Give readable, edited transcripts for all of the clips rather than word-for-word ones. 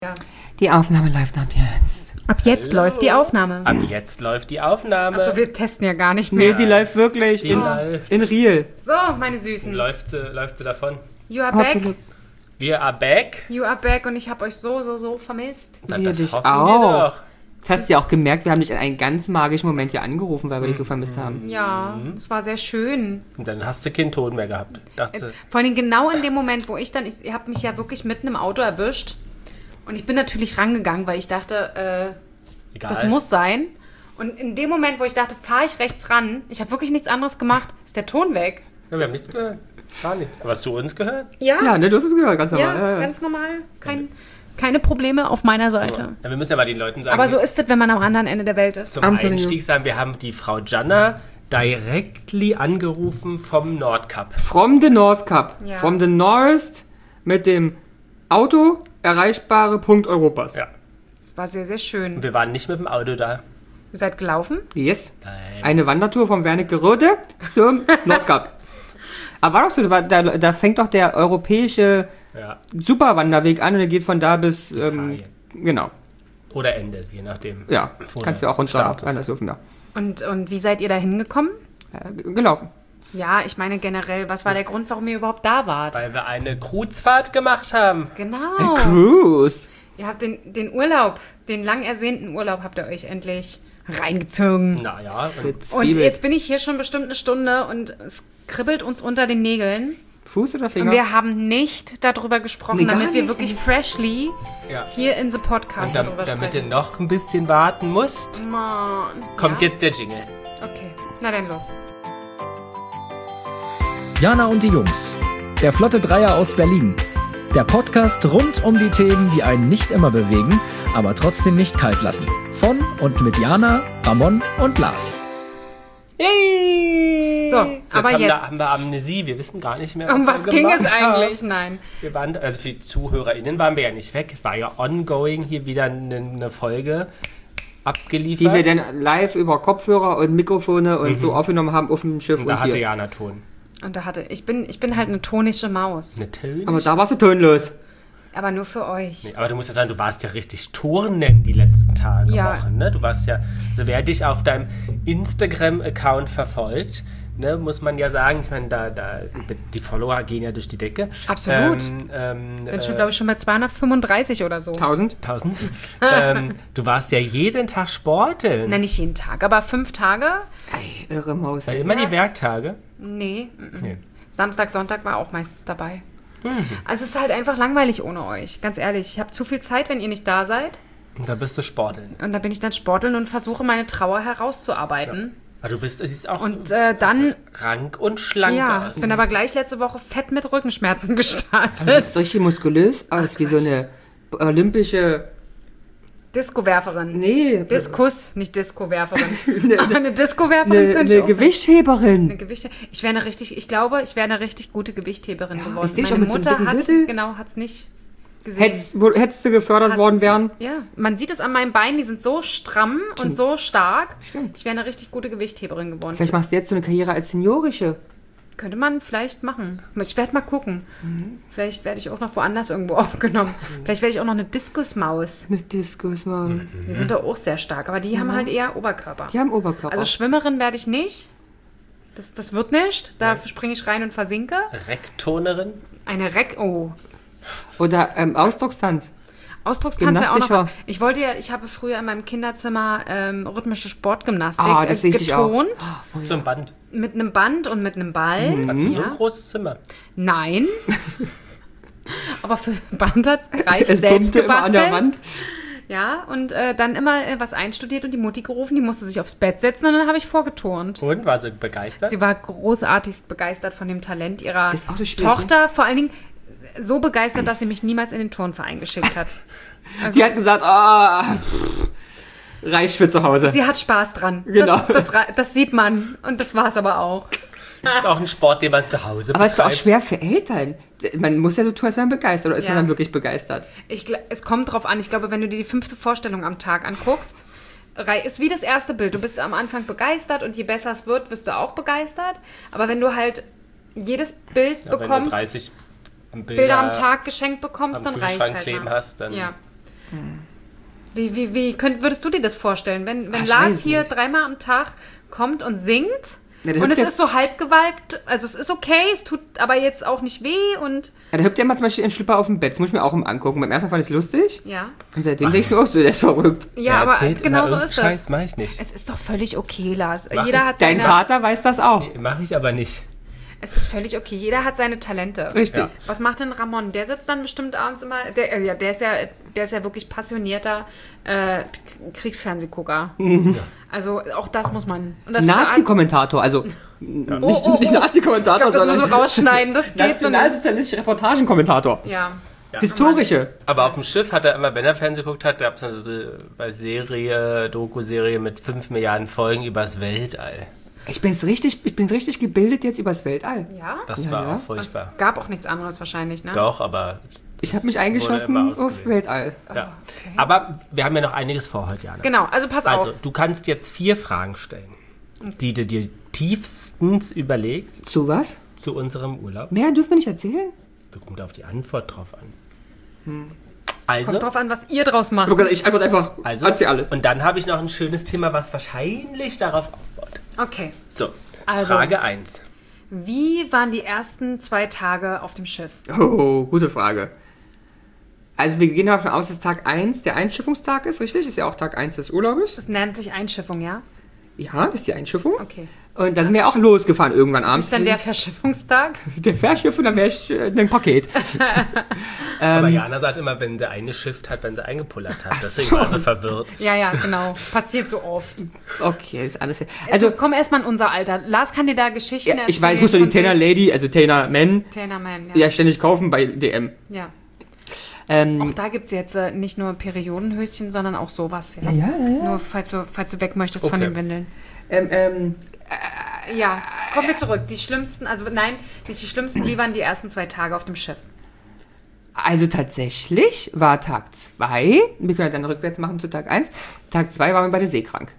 Ja. Die Aufnahme läuft ab jetzt. Ab jetzt läuft die Aufnahme. Ab jetzt läuft die Aufnahme. Achso, wir testen ja gar nicht mehr. Nee, die läuft wirklich in real. So, meine Süßen. Läuft sie davon. You are back. Wir are back. You are back und ich habe euch so vermisst. Wir dich hoffen wir auch. doch. Das hast du ja auch gemerkt, wir haben dich in einem ganz magischen Moment hier angerufen, weil wir dich so vermisst haben. Ja, es war sehr schön. Und dann hast du keinen Ton mehr gehabt. Dachte, Vor allem genau in dem Moment, wo ihr habt mich ja wirklich mitten im Auto erwischt. Und ich bin natürlich rangegangen, weil ich dachte, egal. das muss sein. Und in dem Moment, wo ich dachte, fahre ich rechts ran, ich habe wirklich nichts anderes gemacht, ist der Ton weg. Ja, wir haben nichts gehört. Gar nichts. Aber hast du uns gehört? Ja, ne, du hast es gehört, ganz normal. Ja, ganz normal. Keine Probleme auf meiner Seite. Ja, wir müssen ja mal den Leuten sagen. Aber so ist es, wenn man am anderen Ende der Welt ist. Zum Einstieg sagen, wir haben die Frau Gianna directly angerufen vom Nordkap. From the North Cup. Ja. From the North mit dem Auto erreichbare Punkt Europas. Ja. Es war sehr, sehr schön. Und wir waren nicht mit dem Auto da. Ihr seid gelaufen? Yes. Nein. Eine Wandertour vom Wernicke-Röde zum Nordkap. Aber war doch so, da fängt doch der europäische Ja. Superwanderweg an und er geht von da bis, Italien. genau. Oder endet, je nachdem. Ja, Wo kannst du der auch runter Start ist. anders dürfen da. Und wie seid ihr da hingekommen? Gelaufen. Ja, ich meine generell, was war der Grund, warum ihr überhaupt da wart? Weil wir eine Kreuzfahrt gemacht haben. Genau. Cruise. Ihr habt den Urlaub, den lang ersehnten Urlaub habt ihr euch endlich reingezogen. Naja, Und jetzt bin ich hier schon bestimmt eine Stunde und es kribbelt uns unter den Nägeln. Fuß oder Finger? Und wir haben nicht darüber gesprochen, Nee, gar damit wir nicht. wirklich freshly ja. hier in the Podcast Und darüber damit ihr sprechen. noch ein bisschen warten musst, Mann. kommt Ja? jetzt der Jingle. Okay, na dann los. Jana und die Jungs. Der Flotte Dreier aus Berlin. Der Podcast rund um die Themen, die einen nicht immer bewegen, aber trotzdem nicht kalt lassen. Von und mit Jana, Ramon und Lars. Yay! So, aber jetzt. Haben wir Amnesie, wir wissen gar nicht mehr, Um was wir ging es gemacht haben. eigentlich? Nein. Wir waren, also für die ZuhörerInnen waren wir ja nicht weg. War ja ongoing hier wieder eine Folge abgeliefert. Die wir dann live über Kopfhörer und Mikrofone und so aufgenommen haben auf dem Schiff und da und hatte hier. Jana Ton. Und ich bin halt eine tonische Maus. Eine Töne? Aber da warst du tonlos. Aber nur für euch. Nee, aber du musst ja sagen, du warst ja richtig Turnen die letzten Tage, Ja. Wochen, ne? Du warst ja, also wer dich auf deinem Instagram-Account verfolgt, ne, muss man ja sagen, ich meine, die Follower gehen ja durch die Decke. Absolut. Bin schon, glaube ich, schon bei 235 oder so. 1000? 1000. Du warst ja jeden Tag sporteln. Na, nicht jeden Tag, aber 5 Tage? Ey, irre Maus. Weil immer die Werktage. Nee. Nee. Samstag, Sonntag war auch meistens dabei. Also es ist halt einfach langweilig ohne euch, ganz ehrlich. Ich habe zu viel Zeit, wenn ihr nicht da seid. Und da bist du sporteln. Und da bin ich dann sporteln und versuche, meine Trauer herauszuarbeiten. Aber du siehst auch Und dann, rank und schlank ja, aus. bin aber gleich letzte Woche fett mit Rückenschmerzen gestartet. Das ist richtig muskulös aus, wie so eine olympische... Disco-Werferin. Nee. Diskus, nicht Disco-Werferin. Aber eine Disco-Werferin könnte ich Eine auch Gewichtheberin. Eine Gewichte. Ich glaube, ich wäre eine richtig gute Gewichtheberin geworden. ich seh schon Meine mit so einem Mutter dicken Gürtel. hat's nicht gesehen. Hättest du gefördert worden wären? Ja, man sieht es an meinen Beinen, die sind so stramm und so stark. Stimmt. Ich wäre eine richtig gute Gewichtheberin geworden. Vielleicht machst du jetzt so eine Karriere als Seniorische. Könnte man vielleicht machen. Ich werde mal gucken. Vielleicht werde ich auch noch woanders irgendwo aufgenommen. Vielleicht werde ich auch noch eine Diskusmaus. Eine Diskusmaus. Die sind doch auch sehr stark, aber die haben halt eher Oberkörper. Die haben Oberkörper. Also Schwimmerin werde ich nicht. Das wird nicht. Da springe ich rein und versinke. Rektonerin. Eine Oh. Oder Ausdruckstanz. Ausdruckstanz wäre auch noch Gymnastischer. was. Ich habe früher in meinem Kinderzimmer rhythmische Sportgymnastik Das sehe ich auch. getont. So ein Band. Mit einem Band und mit einem Ball. Hast du so Ja. ein großes Zimmer? Nein. Aber für Band hat reicht Es selbst bummte immer an der gebastelt. Wand. Ja, und dann immer was einstudiert und die Mutti gerufen, die musste sich aufs Bett setzen und dann habe ich vorgeturnt. Und war sie begeistert? Sie war großartigst begeistert von dem Talent ihrer Ist auch so schwierig, Tochter. Vor allen Dingen so begeistert, dass sie mich niemals in den Turnverein geschickt hat. Also, Sie hat gesagt, reicht für zu Hause. sie hat Spaß dran. Genau. Das sieht man. Und das war es aber auch. Das ist auch ein Sport, den man zu Hause Aber es ist doch auch betreibt. schwer für Eltern. Man muss ja so tun, als wäre man begeistert. Oder ist Ja. man dann wirklich begeistert? Es kommt drauf an. Ich glaube, wenn du dir die 5. Vorstellung am Tag anguckst, ist wie das erste Bild. Du bist am Anfang begeistert und je besser es wird, wirst du auch begeistert. Aber wenn du halt jedes Bild Ja, wenn du bekommst, 30 Bilder am Tag geschenkt bekommst, am dann reicht es Kühlschrank halt kleben mal. hast, dann- Ja. Wie würdest du dir das vorstellen, wenn Ich Lars weiß hier nicht. 3-mal am Tag kommt und singt Ja, der und es hüpft ist so halbgewalkt, also es ist okay, es tut aber jetzt auch nicht weh und Ja, da hüpft ja mal zum Beispiel in Schlipper auf dem Bett. Das muss ich mir auch mal angucken. Beim ersten Mal fand ich es lustig. ja. Und seitdem denke ich mir auch so, der ist verrückt. Ja, aber erzählt genau immer so irgendeinen ist Scheiß, das. mach ich nicht. Es ist doch völlig okay, Lars. Mach Jeder ich. hat Dein seine, Vater weiß das auch. Mache ich aber nicht. Es ist völlig okay, jeder hat seine Talente. Richtig. Ja. Was macht denn Ramon? Der sitzt dann bestimmt abends immer, der ist ja wirklich passionierter Kriegsfernsehgucker. Also auch das muss man. Und das Nazi-Kommentator, also nicht Nazi-Kommentator, das muss sondern man rausschneiden, das geht so nicht. nationalsozialistischer Reportagenkommentator. Ja. Historische. Aber auf dem Schiff hat er immer, wenn er Fernsehen geguckt hat, gab es eine Doku-Serie mit 5 Milliarden Folgen übers Weltall. Ich bin richtig gebildet jetzt übers Weltall. Ja? Das Ja, war ja. auch furchtbar. Es gab auch nichts anderes wahrscheinlich, ne? Doch, aber Ich habe mich wurde eingeschossen immer auf ausgewählt. Weltall. Ja. Aber wir haben ja noch einiges vor heute, Jana. Genau, also pass Also, auf. du kannst jetzt 4 Fragen stellen, die du dir tiefstens überlegst Zu was? zu unserem Urlaub. Mehr dürfen wir nicht erzählen? Da kommt auf die Antwort drauf an. Also, Kommt drauf an, was ihr draus macht. Ich antworte einfach, erzähl alles. Und dann habe ich noch ein schönes Thema, was wahrscheinlich darauf aufbaut. Okay. So, Also. Frage 1. Wie waren die ersten 2 Tage auf dem Schiff? Oh, gute Frage. Also wir gehen davon aus, dass Tag 1 der Einschiffungstag ist, richtig? Ist ja auch Tag 1 des Urlaubes. Das nennt sich Einschiffung, ja? Ja, das ist die Einschiffung. Okay. Und da sind wir auch losgefahren irgendwann abends. Ist dann der Verschiffungstag? der Fährschiff und dann wäre ich ein Paket. Aber Jana sagt immer, wenn der eine Shift hat, wenn sie eingepullert hat. Deswegen so. war sie verwirrt. Ja, genau. Passiert so oft. Okay, ist alles. Also komm erstmal in unser Alter. Lars kann dir da Geschichten Ja, erzählen. ich weiß, ich muss doch die von Tainer sich. Lady, also Tainer Man, Tainer Man, ja ständig kaufen bei DM. ja. Auch da gibt es jetzt nicht nur Periodenhöschen, sondern auch sowas. Ja. Nur falls du weg möchtest von Okay. den Windeln. Ja, kommen wir zurück. Die schlimmsten, also nein, nicht die schlimmsten, wie waren die ersten 2 Tage auf dem Schiff? Also tatsächlich war Tag 2, wir können ja dann rückwärts machen zu Tag 1, Tag 2 waren wir beide seekrank.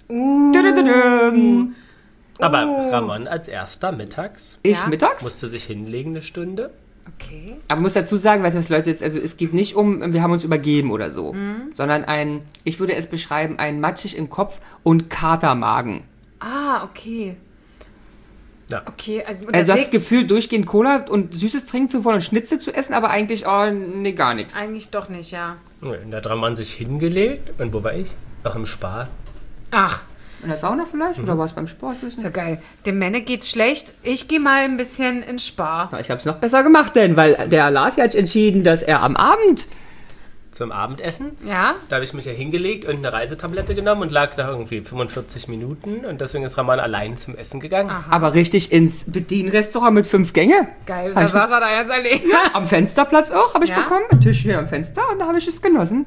Dudududum. Aber Ramon als erster mittags Ich Ja. mittags? musste sich hinlegen eine Stunde. Okay. Aber muss dazu sagen, weiß nicht, was Leute jetzt, also es geht nicht um, wir haben uns übergeben oder so, sondern ich würde es beschreiben, ein matschig im Kopf und Katermagen. Ah, okay. Ja. Okay, also, Also du hast das Gefühl, durchgehend Cola und Süßes trinken zu wollen und Schnitzel zu essen, aber eigentlich, nee, gar nichts. eigentlich doch nicht, ja. Und da hat Ramon sich hingelegt. Und wo war ich? Noch im Spa. Ach, In der Sauna vielleicht? Oder war es beim Sport? Ich weiß ist ja nicht. geil. Dem Männer geht's schlecht. Ich gehe mal ein bisschen ins Spar. Na, ich habe es noch besser gemacht, denn weil der Lars hat entschieden, dass er am Abend Zum Abendessen. Ja? Da habe ich mich ja hingelegt und eine Reisetablette genommen und lag da irgendwie 45 Minuten. Und deswegen ist Ramon allein zum Essen gegangen. aber richtig ins Bedienrestaurant mit 5 Gänge. Geil, Hab da ich saß er da jetzt allein. Am Fensterplatz auch, habe ich Ja? bekommen. Ein Tischchen am Fenster und da habe ich es genossen.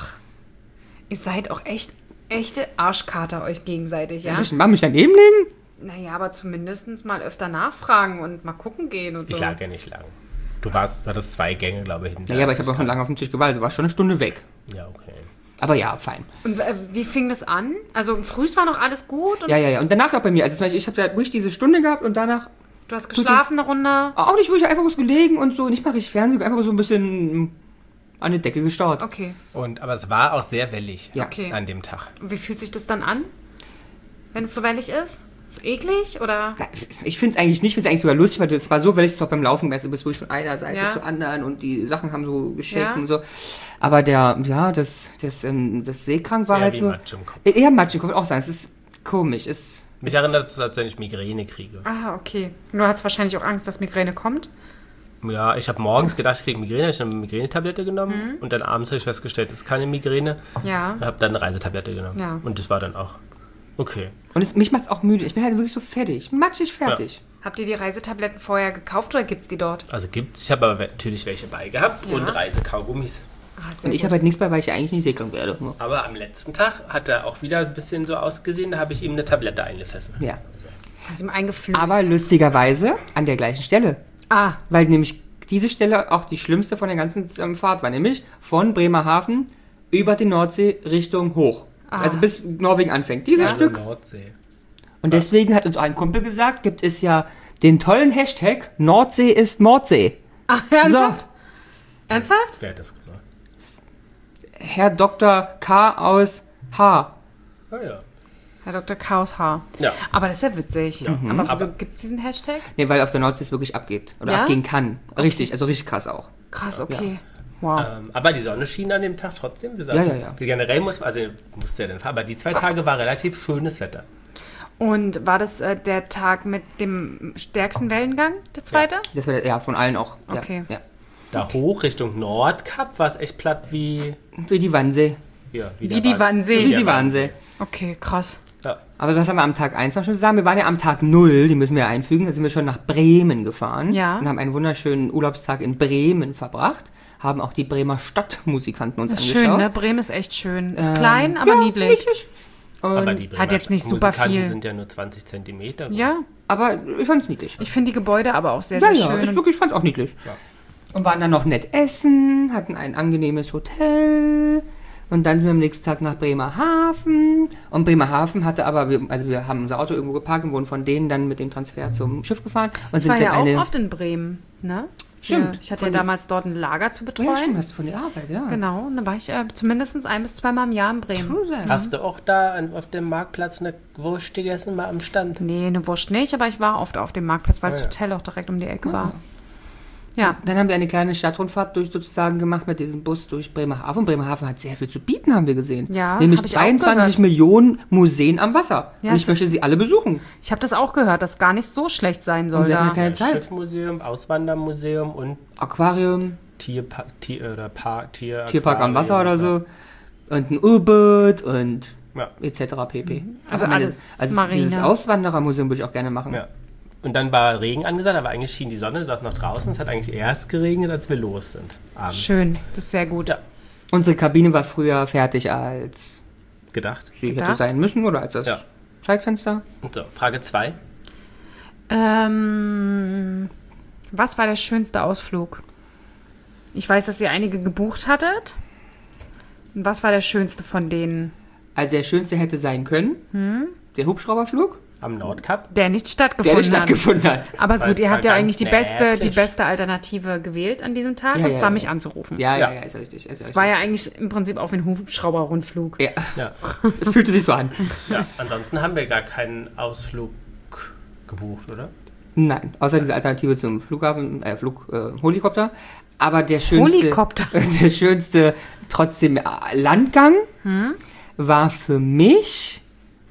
Ihr seid auch echte Arschkater euch gegenseitig, ja? Soll ich mal mich daneben legen? Naja, aber zumindest mal öfter nachfragen und mal gucken gehen und so. Ich lag ja nicht lang. Du hattest 2 Gänge, glaube ich, hinterher. Naja, aber ich habe auch schon lange auf dem Tisch gewartet. Also war schon eine Stunde weg. Ja, okay. Aber ja, fein. Und wie fing das an? Also frühs war noch alles gut und Ja. Und danach auch bei mir. Also zum Beispiel, ich habe da ruhig diese Stunde gehabt und danach du hast geschlafen eine Runde. auch nicht ruhig, einfach was gelegen und so. Nicht mal richtig Fernsehen, einfach so ein bisschen an die Decke gestarrt. Okay. Aber es war auch sehr wellig Ja. Okay. an dem Tag. Und wie fühlt sich das dann an? Wenn es so wellig ist? Ist eklig oder? Ich finde es eigentlich nicht, ich finde es eigentlich sogar lustig, weil es war so, weil ich zwar beim Laufen weißt, du bist ruhig von einer Seite Ja. zur anderen und die Sachen haben so geschickt Ja. und so. Aber das Seekrank war Sehr halt wie so. Matsch im Kopf. Eher matschig, kann man auch sagen. Es ist komisch. Mich erinnert es, als wenn ich Migräne kriege. Ah, okay. Du hast wahrscheinlich auch Angst, dass Migräne kommt. Ja, ich habe morgens gedacht, ich kriege Migräne. Ich habe eine Migränetablette genommen. Und dann abends habe ich festgestellt, es ist keine Migräne. Ja. Und habe dann eine Reisetablette genommen. Ja. Und das war dann auch okay. Und mich macht es auch müde. Ich bin halt wirklich so fertig. Matschig fertig. Habt ihr die Reisetabletten vorher gekauft oder gibt's die dort? Also gibt's. Ich habe aber natürlich welche bei gehabt. Ja. Und Reisekaugummis. Ah, sehr Und ich gut. habe halt nichts bei, weil ich eigentlich nicht seekrank werde. Aber am letzten Tag hat er auch wieder ein bisschen so ausgesehen. Da habe ich ihm eine Tablette eingepfiffen. Ja. Hast ihm eingeflößt. Aber lustigerweise an der gleichen Stelle. Ah, Weil nämlich diese Stelle auch die schlimmste von der ganzen Fahrt war. Nämlich von Bremerhaven über die Nordsee Richtung hoch. Also bis Norwegen anfängt. Dieses Stück. Nordsee. Und deswegen hat uns auch ein Kumpel gesagt, gibt es ja den tollen Hashtag Nordsee ist Mordsee. ernsthaft? Ernsthaft? Wer hat das gesagt? Herr Dr. K. aus H. Ah, ja. Herr Dr. Chaos H. Ja. Aber das ist ja witzig. Ja. Aber wieso Aber- gibt es diesen Hashtag? Nee, weil auf der Nordsee es wirklich abgeht. Oder Ja? abgehen kann. Richtig, also richtig krass auch. Krass, okay. Wow. Aber die Sonne schien an dem Tag trotzdem. Wir Ja. Generell musste ja dann fahren, aber die 2 Tage war relativ schönes Wetter. Und war das der Tag mit dem stärksten Wellengang, der zweite? Das war ja von allen auch. Ja, Okay. Ja. Da hoch Richtung Nordkap war es echt platt wie... Wie die Wannsee. Ja, Wie die Wannsee. Wie die Wannsee. Okay, krass. Ja. Aber was haben wir am Tag 1 noch schon gesagt? Wir waren ja am Tag 0, die müssen wir einfügen. Da sind wir schon nach Bremen gefahren. Ja. Und haben einen wunderschönen Urlaubstag in Bremen verbracht. Haben auch die Bremer Stadtmusikanten uns Das ist angeschaut. schön, ne? Bremen ist echt schön. Ist klein, aber niedlich. Aber die Hat jetzt nicht super Musikanten viel. sind ja nur 20 Zentimeter. Ja, Aber ich fand's niedlich. ich finde die Gebäude aber auch sehr, Ja, sehr ja, schön. ist wirklich, ich fand's auch niedlich. Ja. Und waren dann noch nett essen, hatten ein angenehmes Hotel. Und dann sind wir am nächsten Tag nach Bremerhaven. Und Bremerhaven hatte aber, wir haben unser Auto irgendwo geparkt und wurden von denen dann mit dem Transfer zum Schiff gefahren. Und Ich war sind ja dann auch oft in Bremen, ne? Stimmt. Ja, ich hatte ja damals dort ein Lager zu Ja, betreuen. stimmt, hast du von der Arbeit, ja. Genau, und dann war ich zumindest 1 bis 2 Mal im Jahr in Bremen. Hast du auch da auf dem Marktplatz eine Wurst gegessen, mal am Stand? Nee, eine Wurst nicht, aber ich war oft auf dem Marktplatz, weil das ja. Hotel auch direkt um die Ecke war. Ja, Dann haben wir eine kleine Stadtrundfahrt sozusagen gemacht mit diesem Bus durch Bremerhaven. Bremerhaven hat sehr viel zu bieten, haben wir gesehen. Ja, nämlich hab ich auch 22 gehört. Millionen Museen am Wasser. Ja, und ich es- möchte sie alle besuchen. ich habe das auch gehört, dass gar nicht so schlecht sein soll Und wir haben da. ja keine Zeit. Schiffmuseum, Auswandermuseum und Aquarium, Tierpark Tierpark am Wasser oder so. Und ein U-Boot und Ja. etc. pp. Also ich meine, alles also Marine. dieses Auswanderermuseum würde ich auch gerne machen. Ja. Und dann war Regen angesagt, aber eigentlich schien die Sonne, saß noch draußen. Es hat eigentlich erst geregnet, als wir los sind. Abends. Schön, das ist sehr gut. Ja. Unsere Kabine war früher fertig, als Gedacht. sie hätte Gedacht? sein müssen oder als das Ja. Zeitfenster. So, Frage 2. Was war der schönste Ausflug? Ich weiß, dass ihr einige gebucht hattet. Und was war der schönste von denen, Also der schönste hätte sein können, der Hubschrauberflug, Am Nordkap. der nicht der stattgefunden nicht stattgefunden hat. hat? Aber Weil gut, es ihr war habt ja ganz eigentlich die nämlich. beste Alternative gewählt an diesem Tag, Ja, und ja, zwar ja. mich anzurufen. Ja, Ja. ist richtig. Es war ja eigentlich im Prinzip auch wie ein Hubschrauber-Rundflug. Ja, Ja. es fühlte sich so an. Ja. Ansonsten haben wir gar keinen Ausflug gebucht, oder? Nein, außer diese Alternative zum Flughafen, Helikopter. Aber der schönste, Helikopter. der schönste trotzdem Landgang war für mich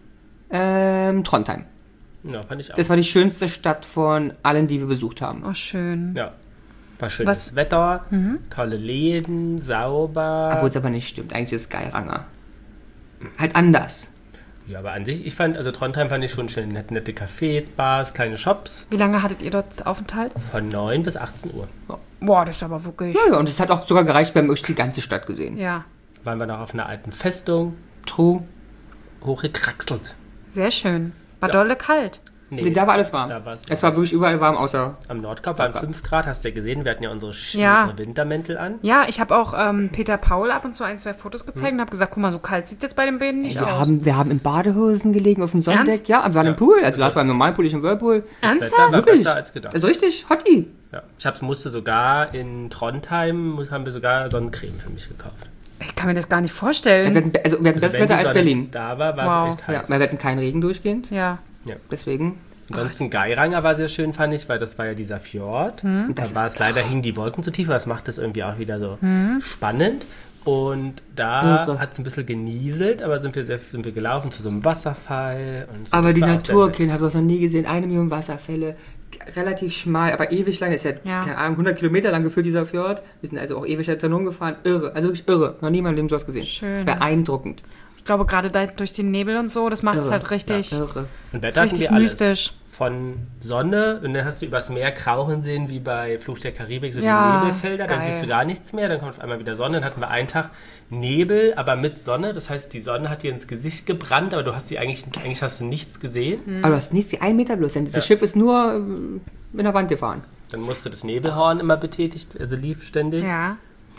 Trondheim. Ja, fand ich auch. Das war die schönste Stadt von allen, die wir besucht haben. Oh, schön. Ja. War schönes Was- Wetter, tolle Läden, sauber. Obwohl es aber nicht stimmt. Eigentlich ist es Geiranger. Halt anders. Ja, aber an sich, ich fand, also Trondheim fand ich schon schön. Nette Cafés, Bars, kleine Shops. Wie lange hattet ihr dort Aufenthalt? Von 9 bis 18 Uhr. Boah, das ist aber wirklich... Ja, ja, und es hat auch sogar gereicht, wir haben wirklich die ganze Stadt gesehen. Ja, Waren wir noch auf einer alten Festung, True. hochgekraxelt. sehr schön. War Ja. dolle kalt. Nee, da war alles warm. Da war's Es war wirklich überall warm, außer... Am Nordkap waren 5 Grad, hast du ja gesehen. Wir hatten ja unsere Ja. Wintermäntel an. Ja, ich habe auch Peter Paul ab und zu 1, 2 Fotos gezeigt und habe gesagt, guck mal, so kalt sieht jetzt bei den Bäden nicht aus. Wir haben in Badehosen gelegen auf dem Sonnendeck. Ernst? Ja, wir waren im Pool. Also Lars war im normalen Pool, ich im Whirlpool. Das Wetter Ernsthaft? war Wirklich? besser als gedacht. Also richtig, Hottie. Ja. Musste sogar in Trondheim, haben wir sogar Sonnencreme für mich gekauft. Ich kann mir das gar nicht vorstellen. Wir hatten besseres wenn Wetter die als Sonne Berlin. Da war, war Wow. es echt Ja, heiß. wir hatten keinen Regen durchgehend. Ja. Deswegen. Ansonsten Geiranger war sehr schön, fand ich, weil das war ja dieser Fjord. Das Da ist war es leider, hingen die Wolken zu tief, aber das macht es irgendwie auch wieder so spannend. Und da Irre. hat es ein bisschen genieselt, aber sind wir gelaufen zu so einem Wasserfall. Und so. Aber Das die war auch sehr Natur, nett. Kind, habe ich noch nie gesehen. 1 Million Wasserfälle. Relativ schmal, aber ewig lang. Ist ja, Ja. keine Ahnung, 100 Kilometer lang gefühlt dieser Fjord. Wir sind also auch ewig da rumgefahren. Irre. Also wirklich irre. Noch nie in meinem Leben sowas gesehen. Schön. Beeindruckend. Ich glaube, gerade da durch den Nebel und so, das macht es Irre. halt richtig, Irre. Und Wetter hatten richtig wir alles. mystisch. Von Sonne und dann hast du übers Meer krauchen sehen, wie bei Fluch der Karibik, so Ja, die Nebelfelder, dann geil. siehst du gar nichts mehr, dann kommt auf einmal wieder Sonne, dann hatten wir einen Tag Nebel, aber mit Sonne, das heißt, die Sonne hat dir ins Gesicht gebrannt, aber du hast die eigentlich hast du nichts gesehen. Aber du hast nichts, 1 Meter bloß. Das Ja. Schiff ist nur in der Wand gefahren. Dann musste das Nebelhorn immer betätigt, also lief ständig, Ja,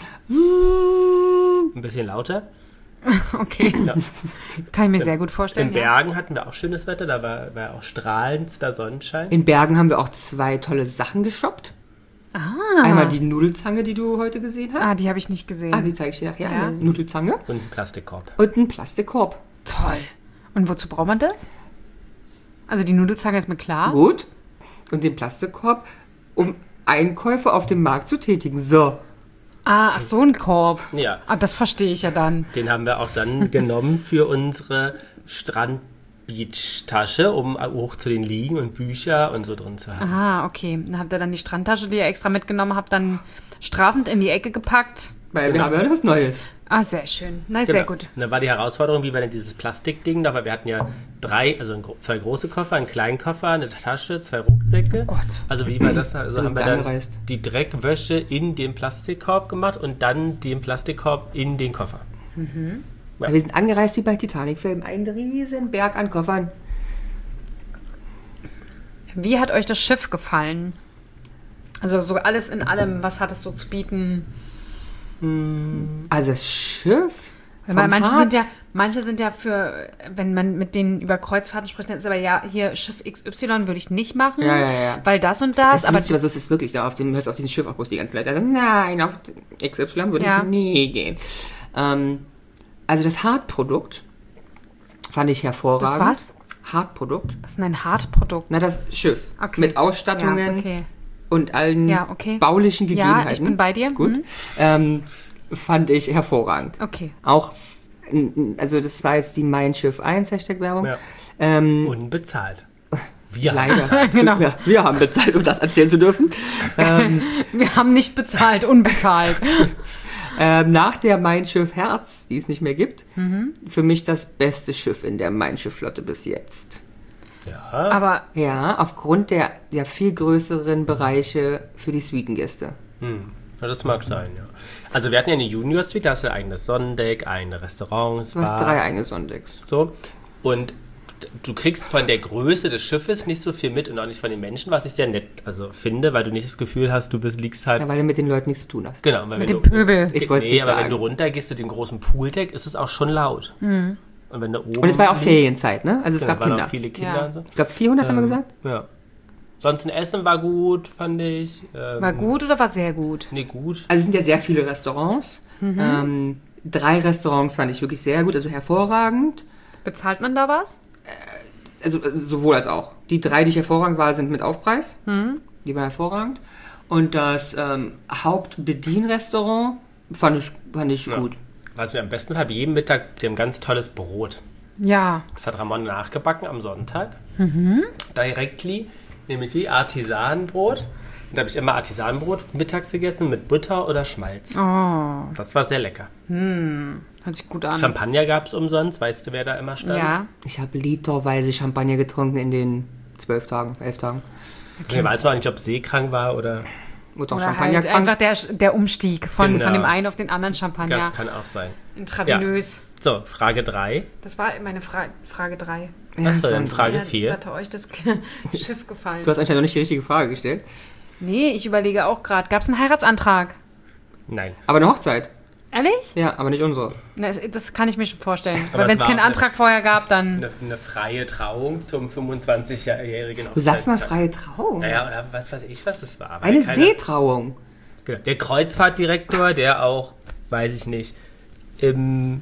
ein bisschen lauter. okay. Ja. Kann ich mir sehr gut vorstellen. In Ja. Bergen hatten wir auch schönes Wetter, da war auch strahlendster Sonnenschein. In Bergen haben wir auch 2 tolle Sachen geshoppt. Einmal die Nudelzange, die du heute gesehen hast. Die habe ich nicht gesehen. Die zeige ich dir nachher. Ja. Eine Nudelzange. Und ein Plastikkorb. Und ein Plastikkorb. Toll. Und wozu braucht man das? Also die Nudelzange ist mir klar. Gut. Und den Plastikkorb, um Einkäufe auf dem Markt zu tätigen. So. Ach so ein Korb. Ja. Das verstehe ich ja dann. Den haben wir auch dann genommen für unsere Strand-Beach-Tasche, um hoch zu den Liegen und Bücher und so drin zu haben. Okay. Dann habt ihr dann die Strandtasche, die ihr extra mitgenommen habt, dann strafend in die Ecke gepackt. Weil wir haben ja was Neues. Sehr schön. Sehr gut. Und dann war die Herausforderung, wie wir denn dieses Plastikding da, weil wir hatten ja zwei große Koffer, einen kleinen Koffer, eine Tasche, 2 Rucksäcke. Oh Gott. Also wie war das? Also haben wir dann angereist. die Dreckwäsche in den Plastikkorb gemacht und dann den Plastikkorb in den Koffer. Ja. Wir sind angereist wie bei Titanic-Filmen. Ein riesen Berg an Koffern. Wie hat euch das Schiff gefallen? Also so alles in allem, was hat es so zu bieten? Also das Schiff? Weil manche sind ja für, wenn man mit denen über Kreuzfahrten spricht, dann ist aber hier Schiff XY würde ich nicht machen, Ja. weil das und das. Aber so ist es wirklich da. Hörst auf diesem Schiff auch bloß die ganze Zeit. Also, nein, auf XY würde ich nie gehen. Also das Hartprodukt fand ich hervorragend. Das was? Hartprodukt. Was ist denn ein Hartprodukt? Na, das Schiff. Okay. Mit Ausstattungen und allen baulichen Gegebenheiten. Ja, ich bin bei dir. Gut. Fand ich hervorragend. Okay. Auch, also das war jetzt die Mein Schiff 1, Hashtag-Werbung. Ja. Unbezahlt. Wir Leider. haben bezahlt. Genau. Ja, wir haben bezahlt, um das erzählen zu dürfen. Wir haben nicht bezahlt, unbezahlt. Nach der Mein Schiff Herz, die es nicht mehr gibt, für mich das beste Schiff in der Mein Schiff Flotte bis jetzt. Ja. Aber Ja, aufgrund der viel größeren Bereiche für die Suitengäste. Ja, das mag sein, ja. Also wir hatten ja eine Junior Suite, da hast du ein eigenes Sonnendeck, ein Restaurant, Du hast Spa, 3 eigene Sonnendecks. so. Und du kriegst von der Größe des Schiffes nicht so viel mit und auch nicht von den Menschen, was ich sehr nett finde, weil du nicht das Gefühl hast, liegst halt... Ja, weil du mit den Leuten nichts zu tun hast. Genau, weil mit wenn dem Pöbel. Ich wollte es nicht aber wenn sagen. du runtergehst zu dem großen Pooldeck, ist es auch schon laut. Und wenn du oben Und es war ja auch liegst, Ferienzeit, ne? Also es genau, gab waren Kinder. auch viele Kinder Ja. und so. Ich glaube 400 haben wir gesagt. Ja. Sonst ein Essen war gut, fand ich. War gut oder war sehr gut? Nee, gut. Also es sind ja sehr viele Restaurants. 3 Restaurants fand ich wirklich sehr gut, also hervorragend. Bezahlt man da was? Also sowohl als auch. Die 3, die hervorragend waren, sind mit Aufpreis. Die waren hervorragend. Und das Hauptbedienrestaurant fand ich Ja. gut. Was mir am besten war, jeden Mittag, die haben ganz tolles Brot. Ja. Das hat Ramon nachgebacken am Sonntag. Directly, nämlich wie Artisanbrot. Und da habe ich immer Artisanbrot mittags gegessen mit Butter oder Schmalz. Oh, Das war sehr lecker. hört sich gut an. Champagner gab es umsonst. Weißt du, wer da immer stand? Ja. Ich habe literweise Champagner getrunken in den 11 Tagen. Ich weiß mal nicht, ob seekrank war oder... Oder auch Oder Champagner halt einfach der Umstieg von Genau. dem einen auf den anderen Champagner. Das kann auch sein. Intravenös. So, Frage 3. Das war meine Frage 3. Was war das denn Frage Ja, 4? Hatte euch das Schiff gefallen? Du hast anscheinend noch nicht die richtige Frage gestellt. Nee, ich überlege auch gerade. Gab es einen Heiratsantrag? Nein. Aber eine Hochzeit. Ehrlich? Ja, aber nicht unsere. Na, das kann ich mir schon vorstellen. Aber Weil wenn es es war keinen auch Antrag vorher gab, dann... Eine freie Trauung zum 25-jährigen Du sagst mal Hochzeitstag. freie Trauung. Naja, oder was weiß ich, was das war. Aber Eine keine- Seetrauung. Genau. Der Kreuzfahrtdirektor, der auch, weiß ich nicht, im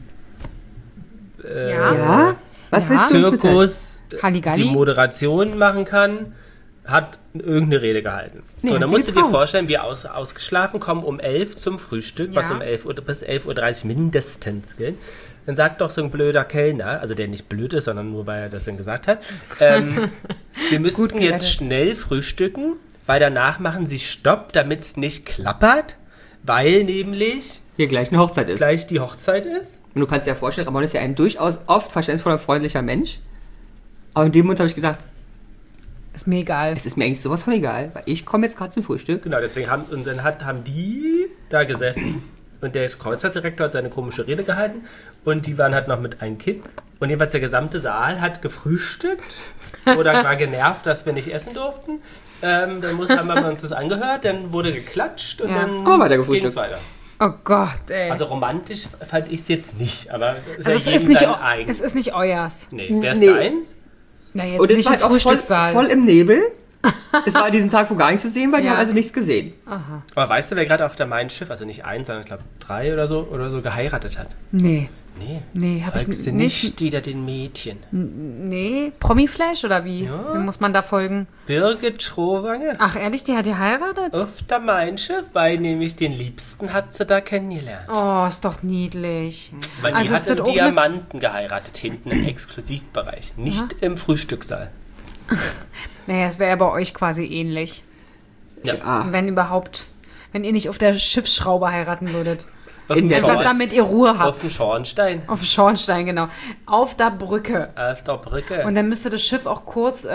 Ja? Was Ja. willst du uns mitteilen? Zirkus Halligalli? die Moderation machen kann, hat irgendeine Rede gehalten. Nee, so, hat dann sie musst du dir getraut. vorstellen, wir ausgeschlafen, kommen um 11 zum Frühstück, was Ja. um 11 Uhr bis 11:30 Uhr mindestens gilt. Dann sagt doch so ein blöder Kellner, also der nicht blöd ist, sondern nur weil er das dann gesagt hat, wir müssten Gut gerettet. jetzt schnell frühstücken, weil danach machen sie Stopp, damit es nicht klappert, weil nämlich Hier gleich eine Hochzeit ist. gleich die Hochzeit ist. Und du kannst dir ja vorstellen, Ramon ist ja ein durchaus oft verständnisvoller und freundlicher Mensch. Aber in dem Moment habe ich gedacht, Ist mir egal. es ist mir eigentlich sowas von egal, weil ich komme jetzt gerade zum Frühstück. Genau, deswegen haben die da gesessen und der Kreuzfahrtdirektor hat seine komische Rede gehalten und die waren halt noch mit einem Kind und jedenfalls der gesamte Saal hat gefrühstückt oder war genervt, dass wir nicht essen durften. Haben wir uns das angehört, dann wurde geklatscht und Ja. dann Aber weiter ging gefrühstückt. es weiter. Oh Gott, ey. Also romantisch fand ich es jetzt nicht, aber es ist Also ja es jedem ist nicht, sein es eigen. ist nicht euers. Nee, wär's Nee. deins? Na, jetzt Und es nicht war im halt auch Frühstückssaal. voll im Nebel. Es war diesen Tag, wo gar nichts zu sehen war, die Ja. haben also nichts gesehen. Aber weißt du, wer gerade auf der Main-Schiff, also nicht 1, sondern ich glaube 3 oder so geheiratet hat? Nee. Nee. Hab ich Folgst du nicht. nicht wieder den Mädchen? Nee. Promi-Flash oder wie? Ja. Wie muss man da folgen? Birgit Schrowange Ach, ehrlich, die hat geheiratet? auf der Main-Schiff, weil nämlich den Liebsten hat sie da kennengelernt. Oh, ist doch niedlich. Weil Also die ist hat das im auch Diamanten geheiratet, hinten im Exklusivbereich, nicht im Frühstückssaal. Naja, es wäre ja bei euch quasi ähnlich. Ja. Wenn überhaupt. Wenn ihr nicht auf der Schiffsschraube heiraten würdet. Auf In dem der Einfach Schorn- damit ihr Ruhe auf habt. dem Schornstein, Auf Schornstein, genau. Auf der Brücke. auf der Brücke. Und dann müsste das Schiff auch kurz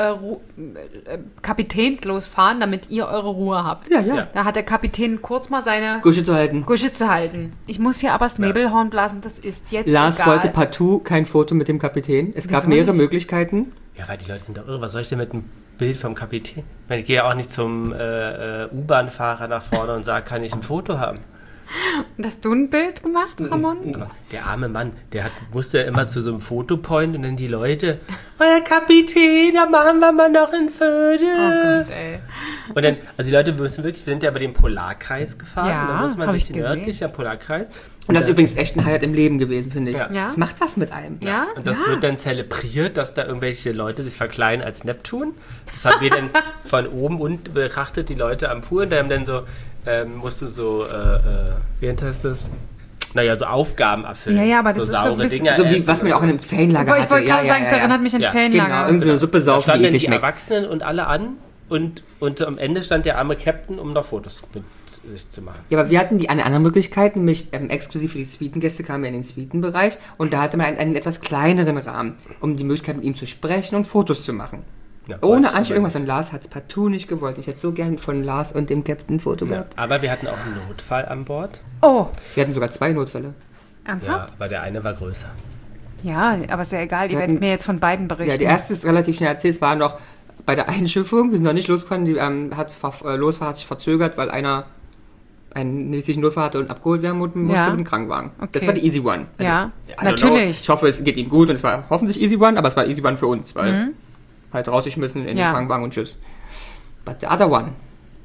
kapitänslos fahren, damit ihr eure Ruhe habt. Ja, ja. Ja. Da hat der Kapitän kurz mal seine Gusche zu halten. Gusche zu halten. Ich muss hier aber das Nebelhorn blasen, das ist jetzt Lars egal. wollte partout kein Foto mit dem Kapitän. Es gab Wieso mehrere nicht? Möglichkeiten. Ja, weil die Leute sind doch irre. Was soll ich denn mit einem Bild vom Kapitän? Ich meine, ich gehe ja auch nicht zum U-Bahn-Fahrer nach vorne und sage, kann ich ein Foto haben? Und hast du ein Bild gemacht, Ramon? Aber der arme Mann, musste ja immer zu so einem Fotopoint und dann die Leute, euer Kapitän, da machen wir mal noch ein Foto. Oh Gott, ey. Und dann, also die Leute müssen wirklich, wir sind ja über den Polarkreis gefahren. Ja, und dann muss man hab sich ich den gesehen. nördlicher Polarkreis. Und das ist dann- übrigens echt ein Highlight im Leben gewesen, finde ich. Ja. Ja? Das macht was mit einem. Ja? Und das wird dann zelebriert, dass da irgendwelche Leute sich verkleiden als Neptun. Das haben wir dann von oben und betrachtet, die Leute am Pool. Und da haben dann so, musste so, wie nennt das? Naja, so Aufgaben erfüllen. Ja, ja, aber das so ist so saure ein bisschen- Dinge So wie essen was man und auch in einem Ferienlager Ich hatte. wollte gerade sagen, es erinnert mich an Ja. Ferienlager. Genau, irgendeine Suppe Da saufen, die standen dann eklig die schmeckt. Erwachsenen und alle an und am Ende stand der arme Captain, um noch Fotos mit sich zu machen. Ja, aber wir hatten eine andere Möglichkeit, nämlich exklusiv für die Suitengäste kamen wir in den Suitenbereich und da hatte man einen etwas kleineren Rahmen, um die Möglichkeit mit ihm zu sprechen und Fotos zu machen. Ja, Ohne aber- Anstrengung irgendwas. Und Lars hat es partout nicht gewollt. Ich hätte so gern von Lars und dem Captain ein Foto Ja, gehabt. aber wir hatten auch einen Notfall an Bord. Oh, Wir hatten sogar 2 Notfälle. ernsthaft? Ja, aber der eine war größer. Ja, aber ist ja egal, ihr Wir werdet hatten- mir jetzt von beiden berichten. Ja, die erste ist relativ schnell erzählt. Es war noch bei der Einschiffung. Wir sind noch nicht losgefahren. Die Losfahrt hat sich verzögert, weil einer einen medizinischen Notfall hatte und abgeholt werden musste Ja. mit dem Krankenwagen. Okay. Das war die Easy One. Also, Ja, I don't know. natürlich. Ich hoffe, es geht ihm gut und es war hoffentlich Easy One, aber es war Easy One für uns, weil halt rausgeschmissen in Ja. den Krankenwagen und tschüss. But the other one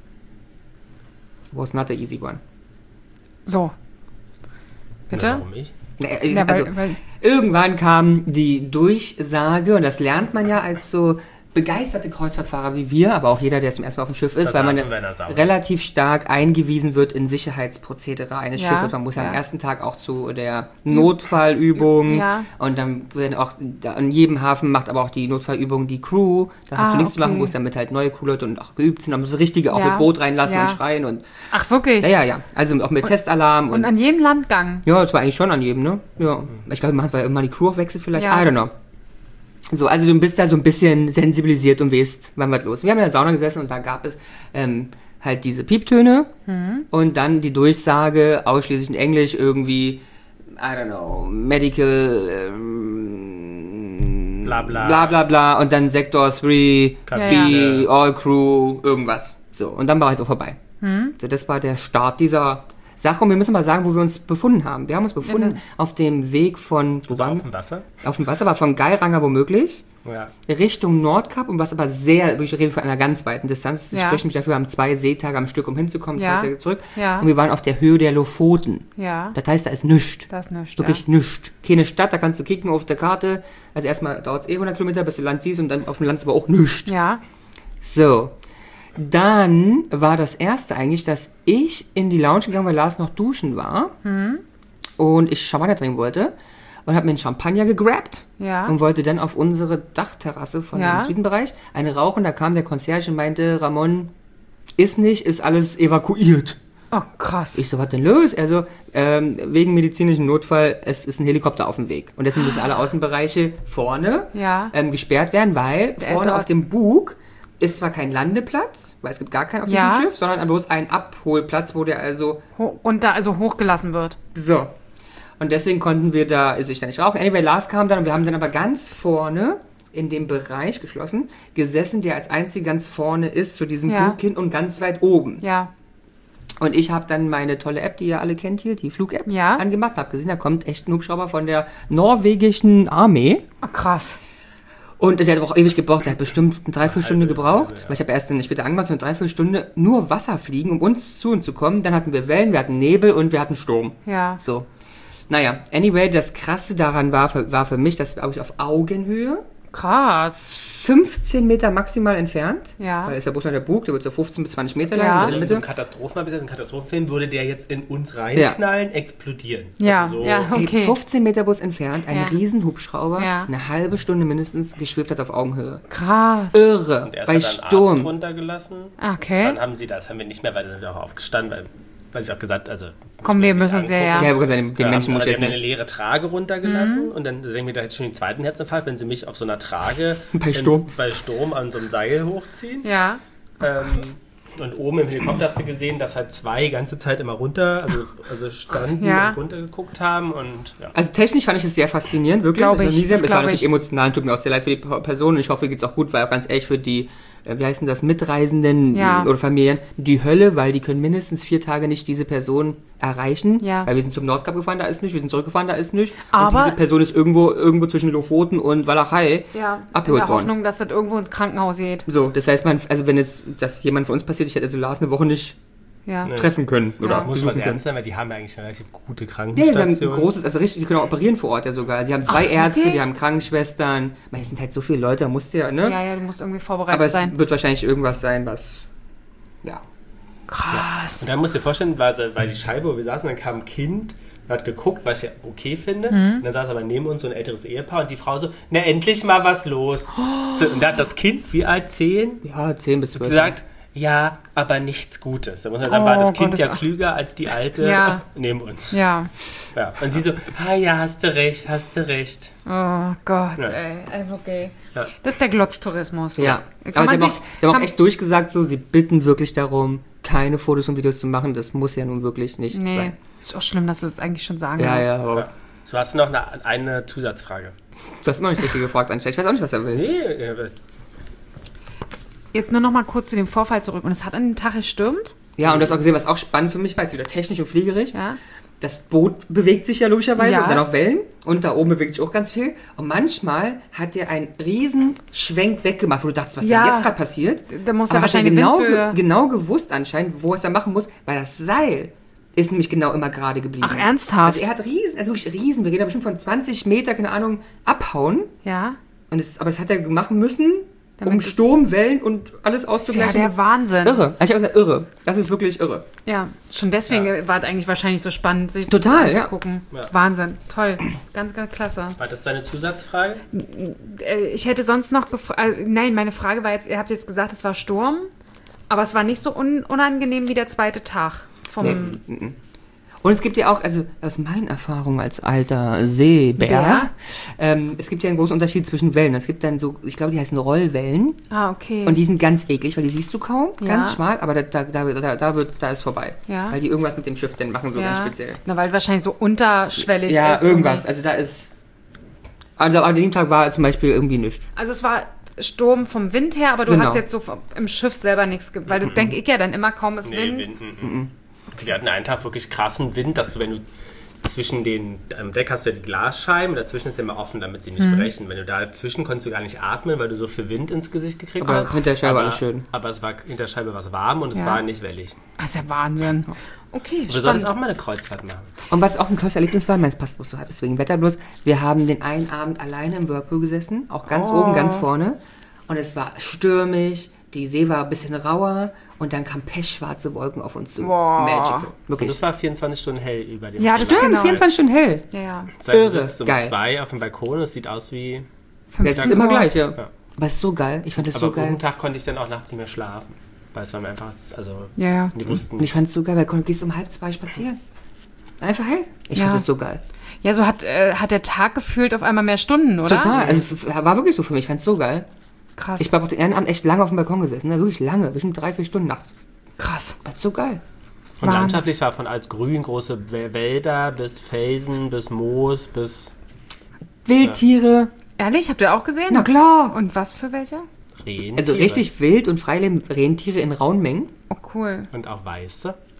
was not the easy one. So. Na, Bitte? warum ich? Ja, Also, weil, irgendwann kam die Durchsage, und das lernt man ja als so begeisterte Kreuzfahrtfahrer wie wir, aber auch jeder, der zum ersten Mal auf dem Schiff ist, Da weil man saßen wir in der Sauna. relativ stark eingewiesen wird in Sicherheitsprozedere eines Ja, Schiffes. Man muss ja ja. am ersten Tag auch zu der Notfallübung Ja. und dann werden auch in jedem Hafen macht aber auch die Notfallübung die Crew. Da hast du nichts zu machen, okay. musst damit halt neue Crewleute und auch geübt sind, aber so richtige auch Ja, mit Boot reinlassen ja. und schreien und ach, wirklich? ja. Also auch mit Testalarm Und an jedem Landgang? ja, das war eigentlich schon an jedem, ne? Ja. Ich glaube, man hat, weil irgendwann die Crew auch wechselt vielleicht. Ja. I don't know. So, also du bist da so ein bisschen sensibilisiert und weißt, wann was los. Wir haben in der Sauna gesessen und da gab es halt diese Pieptöne und dann die Durchsage ausschließlich in Englisch irgendwie, I don't know, medical, Bla bla. bla bla bla und dann Sektor 3, B, Kabine. All Crew, irgendwas. So, und dann war halt so vorbei. So, das war der Start dieser Sache und wir müssen mal sagen, wo wir uns befunden haben. Wir haben uns befunden auf dem Weg von, wo Also waren auf dem Wasser. auf dem Wasser, war von Geiranger womöglich, Ja. Richtung Nordkap und was aber sehr, ich rede von einer ganz weiten Distanz, ich Ja. spreche mich dafür, wir haben 2 Seetage am Stück, um hinzukommen, 2 Ja. Seetage zurück Ja. und wir waren auf der Höhe der Lofoten. Ja, Das heißt, da ist nichts. das ist nichts. Wirklich nichts. Keine Stadt, da kannst du kicken auf der Karte. Also erstmal dauert es 100 Kilometer, bis du Land siehst und dann auf dem Land ist aber auch nichts. Ja. So. Dann war das erste eigentlich, dass ich in die Lounge gegangen, weil Lars noch duschen war und ich Champagner trinken wollte und habe mir einen Champagner gegrabt Ja. und wollte dann auf unsere Dachterrasse von Ja. dem Suitenbereich eine rauchen. Da kam der Concierge und meinte, Ramon, ist nicht, ist alles evakuiert. Oh, krass. Ich so, was denn los? Also, wegen medizinischen Notfall, es ist ein Helikopter auf dem Weg. Und deswegen müssen alle Außenbereiche vorne Ja. gesperrt werden, weil vorne dort- auf dem Bug ist zwar kein Landeplatz, weil es gibt gar keinen auf Ja. diesem Schiff, sondern bloß ein Abholplatz, wo der also Runter, also hochgelassen wird. so. Und deswegen konnten wir da, also ich da nicht rauchen. Anyway, Lars kam dann und wir haben dann aber ganz vorne in dem Bereich geschlossen, gesessen, der als einzig ganz vorne ist, zu diesem Ja. Bug hin und ganz weit oben. Ja. Und ich habe dann meine tolle App, die ihr alle kennt hier, die Flug-App, Ja. angemacht. Habe gesehen, da kommt echt ein Hubschrauber von der norwegischen Armee. Oh, krass. Und der hat auch ewig gebraucht, der hat bestimmt eine Dreiviertelstunde gebraucht, weil ich habe erst dann später angemacht, so eine Dreiviertelstunde nur Wasser fliegen, um uns zu kommen. Dann hatten wir Wellen, wir hatten Nebel und wir hatten Sturm. Ja. So. Naja, anyway, das Krasse daran war für mich, dass wir auf Augenhöhe, Krass. 15 Meter maximal entfernt, Ja. weil da ist ja bloß noch der Bug, der wird so 15 bis 20 Meter Ja. lang, Also in in der so Mitte. einem Katastrophenfilm würde der jetzt in uns reinknallen, explodieren. Ja, Also so, ja. Ey, Okay. 15 Meter Bus entfernt, ein Ja. Riesenhubschrauber, Ja. eine halbe Stunde mindestens geschwebt hat auf Augenhöhe. Krass. Irre, Und erst bei hat er einen Arzt Sturm. runtergelassen. Okay. Dann haben wir nicht mehr, weil dann sind wir auch aufgestanden, weil sie auch gesagt, also Komm, wir müssen uns Ja, ja. aber den Menschen muss ich die jetzt haben eine nicht. leere Trage runtergelassen und dann sehen wir da jetzt schon den zweiten Herzinfarkt, wenn sie mich auf so einer Trage Bei Sturm. bei Sturm an so einem Seil hochziehen. Ja. Und oben im Helikopter hast du gesehen, dass halt zwei die ganze Zeit immer runter, also standen Ja. und runter geguckt haben und ja. Also technisch fand ich das sehr faszinierend, wirklich. Glaube Also ich, nie sehr, das es war glaube natürlich ich. emotional, tut mir auch sehr leid für die Person und ich hoffe, ihr geht's auch gut, weil auch ganz ehrlich für die, wie heißen das, Mitreisenden Ja. oder Familien, die Hölle, weil die können mindestens 4 Tage nicht diese Person erreichen, Ja. weil wir sind zum Nordkap gefahren, da ist nichts, wir sind zurückgefahren, da ist nichts Aber- und diese Person ist irgendwo zwischen Lofoten und Walachei Ja. In abgeholt der worden. Hoffnung, dass das irgendwo ins Krankenhaus geht. So, das heißt, also wenn jetzt das jemand von uns passiert, ich hätte also Lars eine Woche nicht Ja. treffen können oder Das muss was besuchen können. ernst sein, weil die haben ja eigentlich eine relativ gute Ja, sie haben Krankenstation. ein großes, also richtig, die können auch operieren vor Ort ja sogar. Sie haben 2 Ach, Ärzte, wirklich? die haben Krankenschwestern. Es sind halt so viele Leute, da musst du ja, ne? Ja, du musst irgendwie vorbereitet Aber es sein. wird wahrscheinlich irgendwas sein, was, ja. Krass. Und dann musst du dir vorstellen, weil die Scheibe, wo wir saßen, dann kam ein Kind, hat geguckt, was ich ja okay finde. Mhm. Und dann saß aber neben uns so ein älteres Ehepaar und die Frau so, na endlich mal was los. So, und da hat das Kind, wie alt, 10, Ja, 10 bis 12. gesagt, ja, aber nichts Gutes. Dann war das Kind Gottes- ja klüger als die Alte Ja. neben uns. Ja. Ja. Und sie so, ja, hast du recht. Oh Gott, Ja. ey. Also, okay. Ja. Das ist der Glotztourismus. Ja, Kann aber man sie haben auch echt durchgesagt, so, sie bitten wirklich darum, keine Fotos und Videos zu machen. Das muss ja nun wirklich nicht Nee. sein. Ist auch schlimm, dass du das eigentlich schon sagen Ja, musst. ja, aber Ja. Du hast noch eine Zusatzfrage. du hast noch nicht richtig gefragt anscheinend. Ich weiß auch nicht, was er will. Nee, Jetzt nur noch mal kurz zu dem Vorfall zurück. Und es hat an dem Tag gestürmt. Ja, und du hast auch gesehen, was auch spannend für mich war, ist wieder technisch und fliegerisch. Ja. Das Boot bewegt sich ja logischerweise Ja. und dann auf Wellen und da oben bewegt sich auch ganz viel. Und manchmal hat er einen riesen Schwenk weggemacht, wo du dachtest, was Ja. denn jetzt gerade passiert? Da muss Aber er hat er wahrscheinlich genau, Windböe. genau gewusst anscheinend, wo es er machen muss, weil das Seil ist nämlich genau immer gerade geblieben. Ach, ernsthaft? Also er hat wirklich riesen, wir reden da bestimmt von 20 Meter, keine Ahnung, abhauen. Ja. Aber das hat er machen müssen, um Damit- Sturm, Wellen und alles Das ist ja auszugleichen. der Wahnsinn. Irre. Also ich habe gesagt, irre. Das ist wirklich irre. Ja, schon deswegen war es eigentlich wahrscheinlich so spannend, sich Total, das anzugucken. Ja. Wahnsinn. Toll. Ganz, ganz klasse. war das deine Zusatzfrage? Ich hätte sonst noch gefragt, nein, meine Frage war jetzt, ihr habt jetzt gesagt, es war Sturm, aber es war nicht so unangenehm wie der zweite Tag vom... Nee. Und es gibt ja auch, also aus meinen Erfahrungen als alter Seebär, es gibt ja einen großen Unterschied zwischen Wellen. Es gibt dann so, ich glaube, die heißen Rollwellen. Ah, okay. Und die sind ganz eklig, weil die siehst du kaum, Ja. ganz schmal, aber da ist vorbei. Ja. Weil die irgendwas mit dem Schiff dann machen, so ganz ja. speziell. Na, weil wahrscheinlich so unterschwellig Ja, ist. irgendwas. Also da ist. Also an dem Tag war zum Beispiel irgendwie nichts. Also es war Sturm vom Wind her, aber du Genau. hast jetzt so im Schiff selber nichts, weil das denke ich ja dann immer, kaum ist Wind. Wind. Wir hatten einen Tag wirklich krassen Wind, dass du, wenn du zwischen am Deck hast du ja die Glasscheiben, dazwischen ist ja immer offen, damit sie nicht brechen. Wenn du dazwischen konntest du gar nicht atmen, weil du so viel Wind ins Gesicht gekriegt Aber hast. hinter der Scheibe alles schön. Aber es war hinter der Scheibe was warm und es Ja. war nicht wellig. Das ist ja Wahnsinn. Okay, Du solltest spannend. auch mal eine Kreuzfahrt machen. Und was auch ein krasses Erlebnis war, meins passt bloß so halb, deswegen Wetter bloß, wir haben den einen Abend alleine im Whirlpool gesessen, auch ganz oben, ganz vorne. Und es war stürmisch, die See war ein bisschen rauer und dann kamen pechschwarze Wolken auf uns zu. Boah. Magical. Und Wirklich. das war 24 Stunden hell über dem Ja, das Stimmt, genau. 24 Stunden hell. Ja, ja. Das heißt, du Irre, sitzt um geil. 2 auf dem Balkon und es sieht aus wie... Das ist immer gleich, ja. Ja. Aber es ist so geil. Ich fand das Aber so geil. guten Tag konnte ich dann auch nachts nicht mehr schlafen. Weil es war mir einfach... Also, Ja, ja. die wussten Und ich fand es so geil, weil du gehst um 1:30 spazieren. Einfach hell. Ich Ja. fand das so geil. Ja, so hat der Tag gefühlt auf einmal mehr Stunden, oder? Total. Also war wirklich so für mich. Ich fand es so geil. Krass. Ich habe auch den einen Abend echt lange auf dem Balkon gesessen. Ne? Wirklich lange. Bestimmt 3-4 Stunden nachts. Krass. War so geil. Und Wahnsinn. landschaftlich war von als grün große Wälder bis Felsen, bis Moos, bis Wildtiere. Ehrlich, habt ihr auch gesehen? Na klar. Und was für welche? Rentiere. Also richtig wild und freilebend Rentiere in rauen Mengen. Oh, cool. Und auch weiße.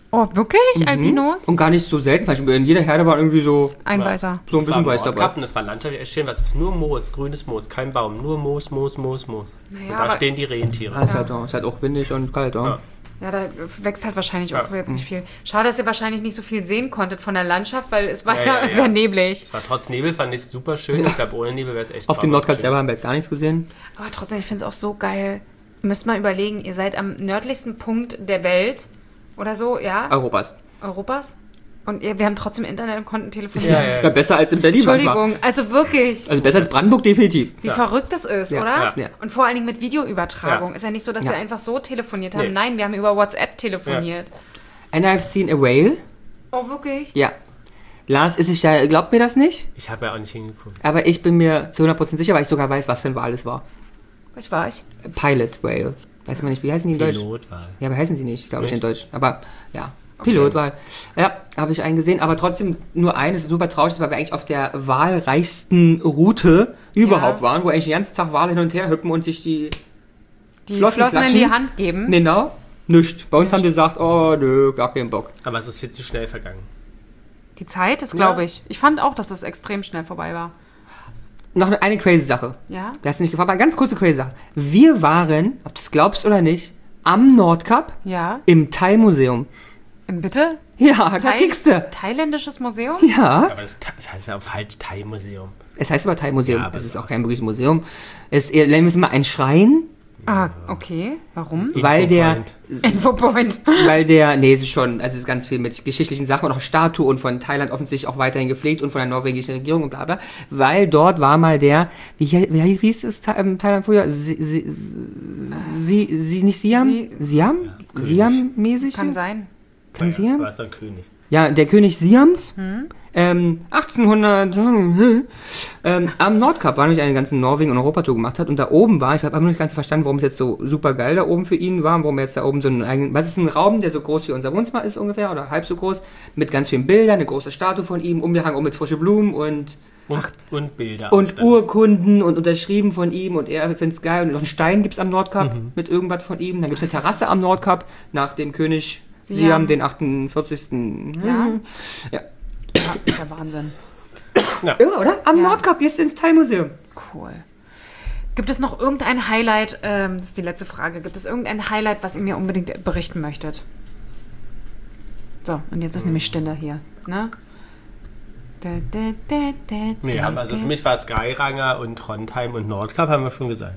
Oh, wirklich? Albinos? Und gar nicht so selten, weil in jeder Herde war irgendwie so Ein Weißer. ein bisschen weiß dabei. Und das war Landschaft echt schön, was nur Moos, grünes Moos, kein Baum, nur Moos. Naja, und da aber- stehen die Rentiere. Ah, ist halt auch windig und kalt. Ja. Ja, da wächst halt wahrscheinlich auch jetzt nicht viel. Schade, dass ihr wahrscheinlich nicht so viel sehen konntet von der Landschaft, weil es war ja, sehr neblig. Es war trotz Nebel, fand ich super schön. Ich glaube, ohne Nebel wäre es echt Auf dem Nordkap schön. selber haben wir jetzt gar nichts gesehen. Aber trotzdem, ich finde es auch so geil. Ihr müsst mal überlegen, ihr seid am nördlichsten Punkt der Welt oder so, ja, Europas. Und wir haben trotzdem Internet und konnten telefonieren. Ja, besser als in Berlin manchmal. Entschuldigung, also wirklich, Also besser als Brandenburg definitiv. wie verrückt das ist, Ja, oder? ja. Und vor allen Dingen mit Videoübertragung. Ja. Ist ja nicht so, dass Ja. wir einfach so telefoniert haben. Nee. Nein, wir haben über WhatsApp telefoniert. And I've seen a whale. Oh, wirklich? Ja. Lars ist sich ja, glaubt mir das nicht, Ich habe ja auch nicht hingeguckt. aber ich bin mir zu 100% sicher, weil ich sogar weiß, was für ein Wal es war. Was war ich? Pilot Whale. Weiß man nicht, wie heißen die in Deutsch? Pilotwahl. Ja, aber heißen sie nicht, glaube ich, in Nicht? Deutsch. Aber ja, Pilotwahl. Ja, habe ich einen gesehen, aber trotzdem nur eines, super traurig ist, weil wir eigentlich auf der wahlreichsten Route überhaupt waren, wo eigentlich den ganzen Tag Wale hin und her hüppen und sich die Flossen in klatschen. die Hand geben. Genau, nicht. Bei uns haben die gesagt, oh nö, gar keinen Bock. Aber es ist viel zu schnell vergangen. Die Zeit ist, glaube ich. Ich fand auch, dass das extrem schnell vorbei war. Noch eine crazy Sache. Ja? Du hast nicht gefragt, aber eine ganz kurze crazy Sache. Wir waren, ob du es glaubst oder nicht, am Nordkap Ja. im Thai-Museum. Bitte? Ja, da kickst du. Thailändisches Museum? Ja. Aber das heißt ja auch falsch Thai-Museum. Es heißt aber Thai-Museum. Ja, aber es ist das auch kein wirkliches Museum. Es ist eher, nennen wir es mal ein Schrein, Ah, okay. Warum? weil der, Infopoint. Infopoint. nee, es ist schon, also es ist ganz viel mit geschichtlichen Sachen und auch Statuen von Thailand offensichtlich auch weiterhin gepflegt und von der norwegischen Regierung und bla bla, weil dort war mal der, wie hieß es Thailand früher? Nicht Siam? Siam? Siam-mäßig? Kann sein. Kann Siam? War es ein König. Ja, der König Siams, 1800, am Nordkap war nämlich eine ganze Norwegen- und Europatour gemacht hat und da oben war, ich habe noch nicht ganz verstanden, warum es jetzt so super geil da oben für ihn war, warum er jetzt da oben so einen eigenen, was ist ein Raum, der so groß wie unser Wohnzimmer ist ungefähr oder halb so groß, mit ganz vielen Bildern, eine große Statue von ihm, umgehangen auch mit frischen Blumen und Bilder. und Urkunden und unterschrieben von ihm und er findet es geil und noch einen Stein gibt es am Nordkap mit irgendwas von ihm, dann gibt es eine Terrasse am Nordkap nach dem König Siam, den 48. Ja? Ja. Ja, ist ja Wahnsinn. Ja, oder? Am Nordkap, jetzt ins Thai-Museum. Cool. Gibt es noch irgendein Highlight, das ist die letzte Frage, gibt es irgendein Highlight, was ihr mir unbedingt berichten möchtet? So, und jetzt ist nämlich Stille hier, ne? Nee, also für mich war es Geiranger und Trondheim und Nordkap, haben wir schon gesagt.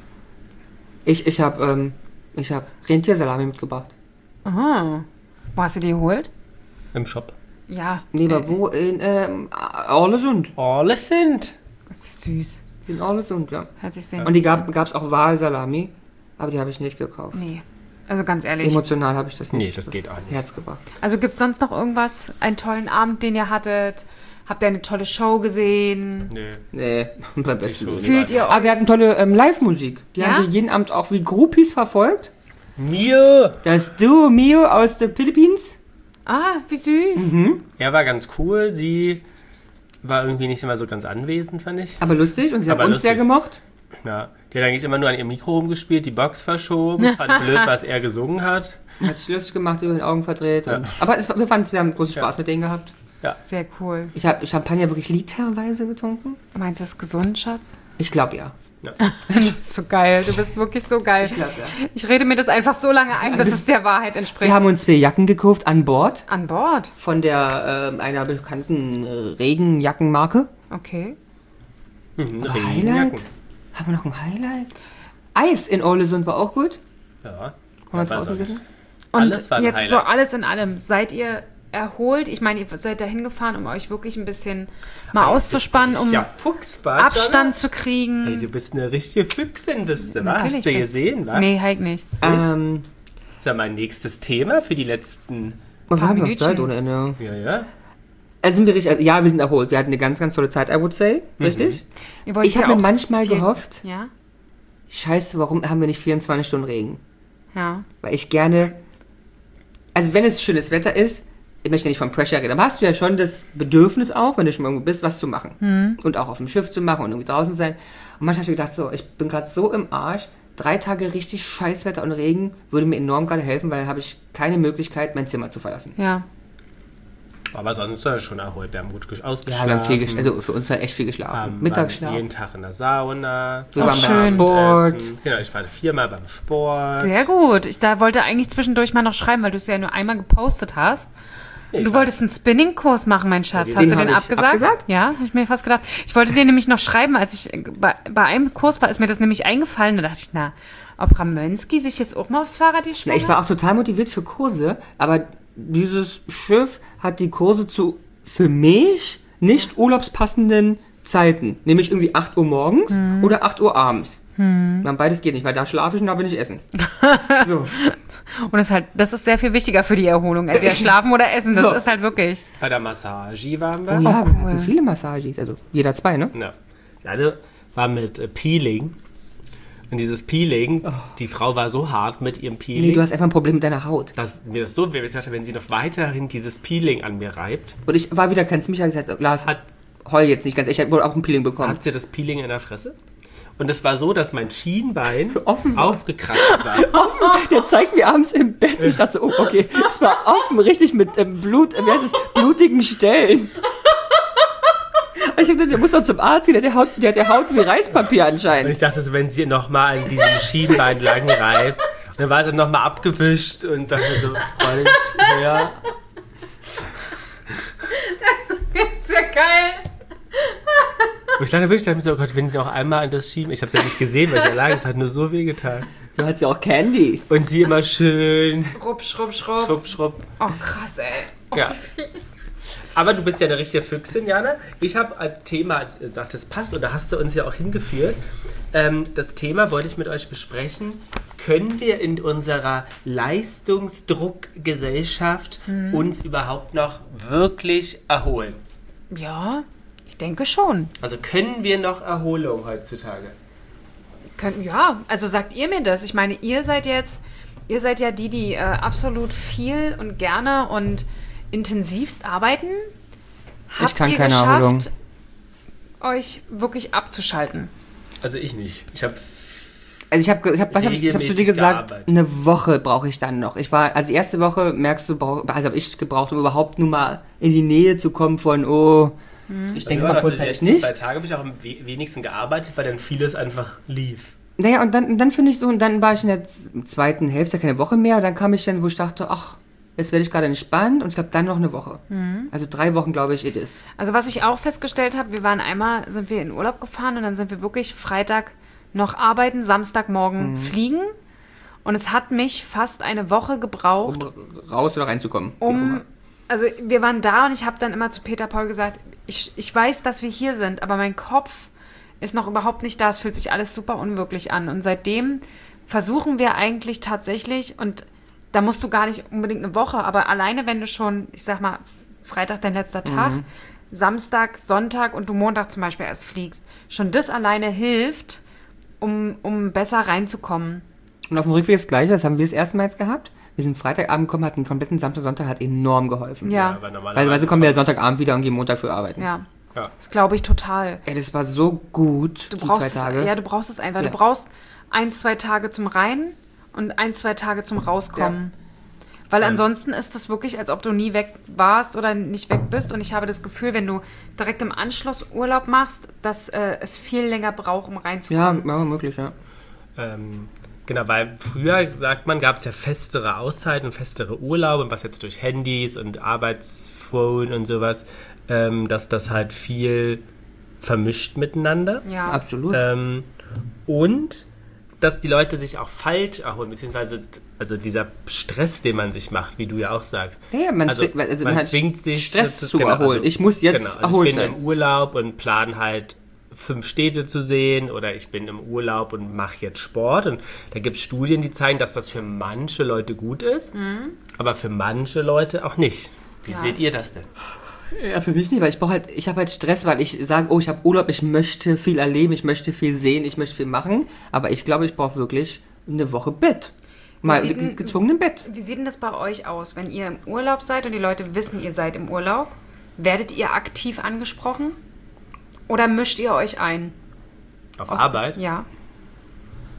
Ich habe Rentiersalami mitgebracht. Aha. Wo hast du die geholt? Im Shop. Ja. Nee, aber wo? In Ålesund. Alles sind. Das ist süß. In Ålesund, ja. Hört sich sehr Und die gut an. gab's auch Wahlsalami, aber die habe ich nicht gekauft. Nee. Also ganz ehrlich. Emotional habe ich das nicht. Nee, das geht auch nicht. Herz gebracht. Also gibt es sonst noch irgendwas? Einen tollen Abend, den ihr hattet? Habt ihr eine tolle Show gesehen? Nee. Nee, beim besten schon. Willen. Fühlt ihr euch? Aber wir hatten tolle Live-Musik. Die Ja? haben wir jeden Abend auch wie Groupies verfolgt. Mir! Das Duo Mio aus den Philippinen. Ah, wie süß. Er war ganz cool, sie war irgendwie nicht immer so ganz anwesend, fand ich. Aber lustig und sie haben Aber uns sehr lustig. gemocht. Ja, die hat eigentlich immer nur an ihrem Mikro rumgespielt, die Box verschoben, fand blöd, was er gesungen hat. Hat sich lustig gemacht, über den Augen verdreht. Und, aber wir haben großen Spaß mit denen gehabt. Sehr cool. Ich habe Champagner wirklich literweise getrunken. Meinst du, das ist gesund, Schatz? Ich glaube ja. Du bist so geil. Du bist wirklich so geil. Ich glaube ja. Ich rede mir das einfach so lange ein, bis es der Wahrheit entspricht. Wir haben uns 2 Jacken gekauft an Bord An Bord? von der einer bekannten Regenjackenmarke. Okay. Regenjacken. Haben wir noch ein Highlight? Eis in Ålesund war auch gut. Ja. Haben wir war draußen so. gegessen? Und Alles war ein jetzt so Highlight. alles in allem. Seid ihr erholt? Ich meine, ihr seid da hingefahren, um euch wirklich ein bisschen mal auszuspannen, um Ja, Fuchsbad, Abstand zu Hey, kriegen. du bist eine richtige Füchsin, bist du, wa? Natürlich Hast du bin- gesehen, wa? Nee, halt nicht. Das ist ja mein nächstes Thema für die letzten... wir haben noch Minütchen. Zeit ohne Ende. Ja. Also sind wir richtig, ja, wir sind erholt. Wir hatten eine ganz, ganz tolle Zeit, I would say. Richtig? Ihr wolltet Ich habe ja mir auch manchmal viel- gehofft, Ja? scheiße, warum haben wir nicht 24 Stunden Regen? Ja. Weil ich gerne, also wenn es schönes Wetter ist, ich möchte nicht von Pressure reden, aber hast du ja schon das Bedürfnis auch, wenn du schon irgendwo bist, was zu machen. Und auch auf dem Schiff zu machen und irgendwie draußen sein. Und manchmal habe ich gedacht, so, ich bin gerade so im Arsch, 3 Tage richtig Scheißwetter und Regen würde mir enorm gerade helfen, weil dann habe ich keine Möglichkeit, mein Zimmer zu verlassen. Ja. Aber sonst schon erholt. Wir haben gut ausgeschlafen. Ja, wir haben viel also für uns war echt viel geschlafen. Mittagsschlaf. Jeden Tag in der Sauna. Wir waren beim schön. Sport. Genau, ich war 4-mal beim Sport. Sehr gut. Ich wollte eigentlich zwischendurch mal noch schreiben, weil du es ja nur einmal gepostet hast. Du wolltest einen Spinning-Kurs machen, mein Schatz. Ja, Hast du den den hab ich abgesagt? abgesagt? Ja, habe ich mir fast gedacht. Ich wollte dir nämlich noch schreiben, als ich bei einem Kurs war, ist mir das nämlich eingefallen. Da dachte ich, ob Ramönski sich jetzt auch mal aufs Fahrrad Ja, geschwungen ich war auch total motiviert für Kurse, aber dieses Schiff hat die Kurse zu für mich nicht urlaubspassenden Zeiten. Nämlich irgendwie 8 Uhr morgens oder 8 Uhr abends. Dann beides geht nicht, weil da schlafe ich und da bin ich essen. So. Und das ist sehr viel wichtiger für die Erholung. Entweder schlafen oder essen, das So. ist halt wirklich. Bei der Massage waren wir. Oh ja, cool. wir hatten viele Massages, also jeder 2, ne? Ja. Die eine war mit Peeling. Und dieses Peeling, die Frau war so hart mit ihrem Peeling, Nee, du hast einfach ein Problem mit deiner Haut. dass mir das so weh gesagt hat, wenn sie noch weiterhin dieses Peeling an mir reibt, Und ich war wieder ganz mich gesagt, Lars, Hat- heul jetzt nicht ganz. Ich habe wohl auch ein Peeling bekommen. hat sie das Peeling in der Fresse. Und es war so, dass mein Schienbein Offen war. aufgekratzt war. Der zeigt mir abends im Bett und ich dachte so, oh, okay, das war offen, richtig mit Blut, wie heißt es, blutigen Stellen. Und ich dachte, der muss doch zum Arzt gehen, der hat der Haut wie Reispapier Und anscheinend. ich dachte so, wenn sie nochmal an diesem Schienbein lang reibt, und dann war sie nochmal abgewischt und dachte so, Freund, ja. Das ist ja geil. Und ich dachte wirklich, oh Gott, wenn die noch einmal an das schieben, ich habe es ja nicht gesehen, weil ich ja lag, es hat nur so weh getan. Du hast ja auch Candy. Und sie immer schön, Schrupp, schrupp, schrupp. schrupp, schrupp. Oh, krass, ey. Oh, Ja. wie fies. Aber du bist ja eine richtige Füchsin, Jana. Ich habe als Thema, als du sagtest, passt, und da hast du uns ja auch hingeführt, das Thema wollte ich mit euch besprechen. Können wir in unserer Leistungsdruckgesellschaft uns überhaupt noch wirklich erholen? Ja, ich denke schon. Also können wir noch Erholung heutzutage? Ja, also sagt ihr mir das. Ich meine, ihr seid ja die absolut viel und gerne und intensivst arbeiten. Habt kann ihr keine geschafft, Erholung. euch wirklich abzuschalten? Also ich nicht. Ich habe Also ich hab zu dir regelmäßig gesagt, gearbeitet. eine Woche brauche ich dann noch. Also die erste Woche merkst du, habe ich gebraucht, um überhaupt nur mal in die Nähe zu kommen von, ich denke mal kurzzeitig die nicht. 2 Tage habe ich auch am wenigsten gearbeitet, weil dann vieles einfach lief. Naja, und dann finde ich so, und dann war ich in der zweiten Hälfte, keine Woche mehr, dann kam ich dann, wo ich dachte, ach, jetzt werde ich gerade entspannt und ich glaube dann noch eine Woche. Also 3 Wochen, glaube ich, it is. Also was ich auch festgestellt habe, sind wir in Urlaub gefahren und dann sind wir wirklich Freitag noch arbeiten, Samstagmorgen fliegen. Und es hat mich fast eine Woche gebraucht, Um raus oder reinzukommen. Wie auch immer. also wir waren da und ich habe dann immer zu Peter Paul gesagt, ich weiß, dass wir hier sind, aber mein Kopf ist noch überhaupt nicht da. Es fühlt sich alles super unwirklich an. Und seitdem versuchen wir eigentlich tatsächlich, und da musst du gar nicht unbedingt eine Woche, aber alleine wenn du schon, ich sag mal, Freitag dein letzter Tag, Samstag, Sonntag und du Montag zum Beispiel erst fliegst, schon das alleine hilft, um besser reinzukommen. Und auf dem Rückweg das Gleiche, das haben wir das erste Mal jetzt gehabt. Wir sind Freitagabend gekommen, hatten einen kompletten Samstag, Sonntag, hat enorm geholfen. Ja, aber normalerweise Weil kommen wir ja Sonntagabend wieder und gehen Montag für arbeiten. ja. Ja. Das glaube ich total. Ey, das war so gut, Du die brauchst 2 Tage. Ja, du brauchst es einfach. Ja. Du brauchst 1-2 Tage zum Rein und 1-2 Tage zum Rauskommen. Weil ansonsten ist es wirklich, als ob du nie weg warst oder nicht weg bist. Und ich habe das Gefühl, wenn du direkt im Anschluss Urlaub machst, dass es viel länger braucht, um Ja, reinzukommen. möglich, ja. Genau, weil früher, sagt man, gab es ja festere Auszeiten und festere Urlaube, und was jetzt durch Handys und Arbeitsphone und sowas, dass das halt viel vermischt miteinander. Ja. Absolut. Und dass die Leute sich auch falsch erholen, beziehungsweise also dieser Stress, den man sich macht, wie du ja auch sagst. Ja, man hat zwingt sich Stress zu genau, erholen. Ich muss jetzt erholt ich bin sein. im Urlaub und plan halt 5 Städte zu sehen, oder ich bin im Urlaub und mache jetzt Sport, und da gibt es Studien, die zeigen, dass das für manche Leute gut ist, aber für manche Leute auch nicht. Wie seht ihr das denn? Ja, für mich nicht, weil ich habe halt Stress, weil ich sage, oh, ich habe Urlaub, ich möchte viel erleben, ich möchte viel sehen, ich möchte viel machen, aber ich glaube, ich brauche wirklich eine Woche Bett. Mal gezwungen im Bett. Wie sieht denn das bei euch aus, wenn ihr im Urlaub seid und die Leute wissen, ihr seid im Urlaub? Werdet ihr aktiv angesprochen? Oder mischt ihr euch ein? Auf Arbeit? Ja.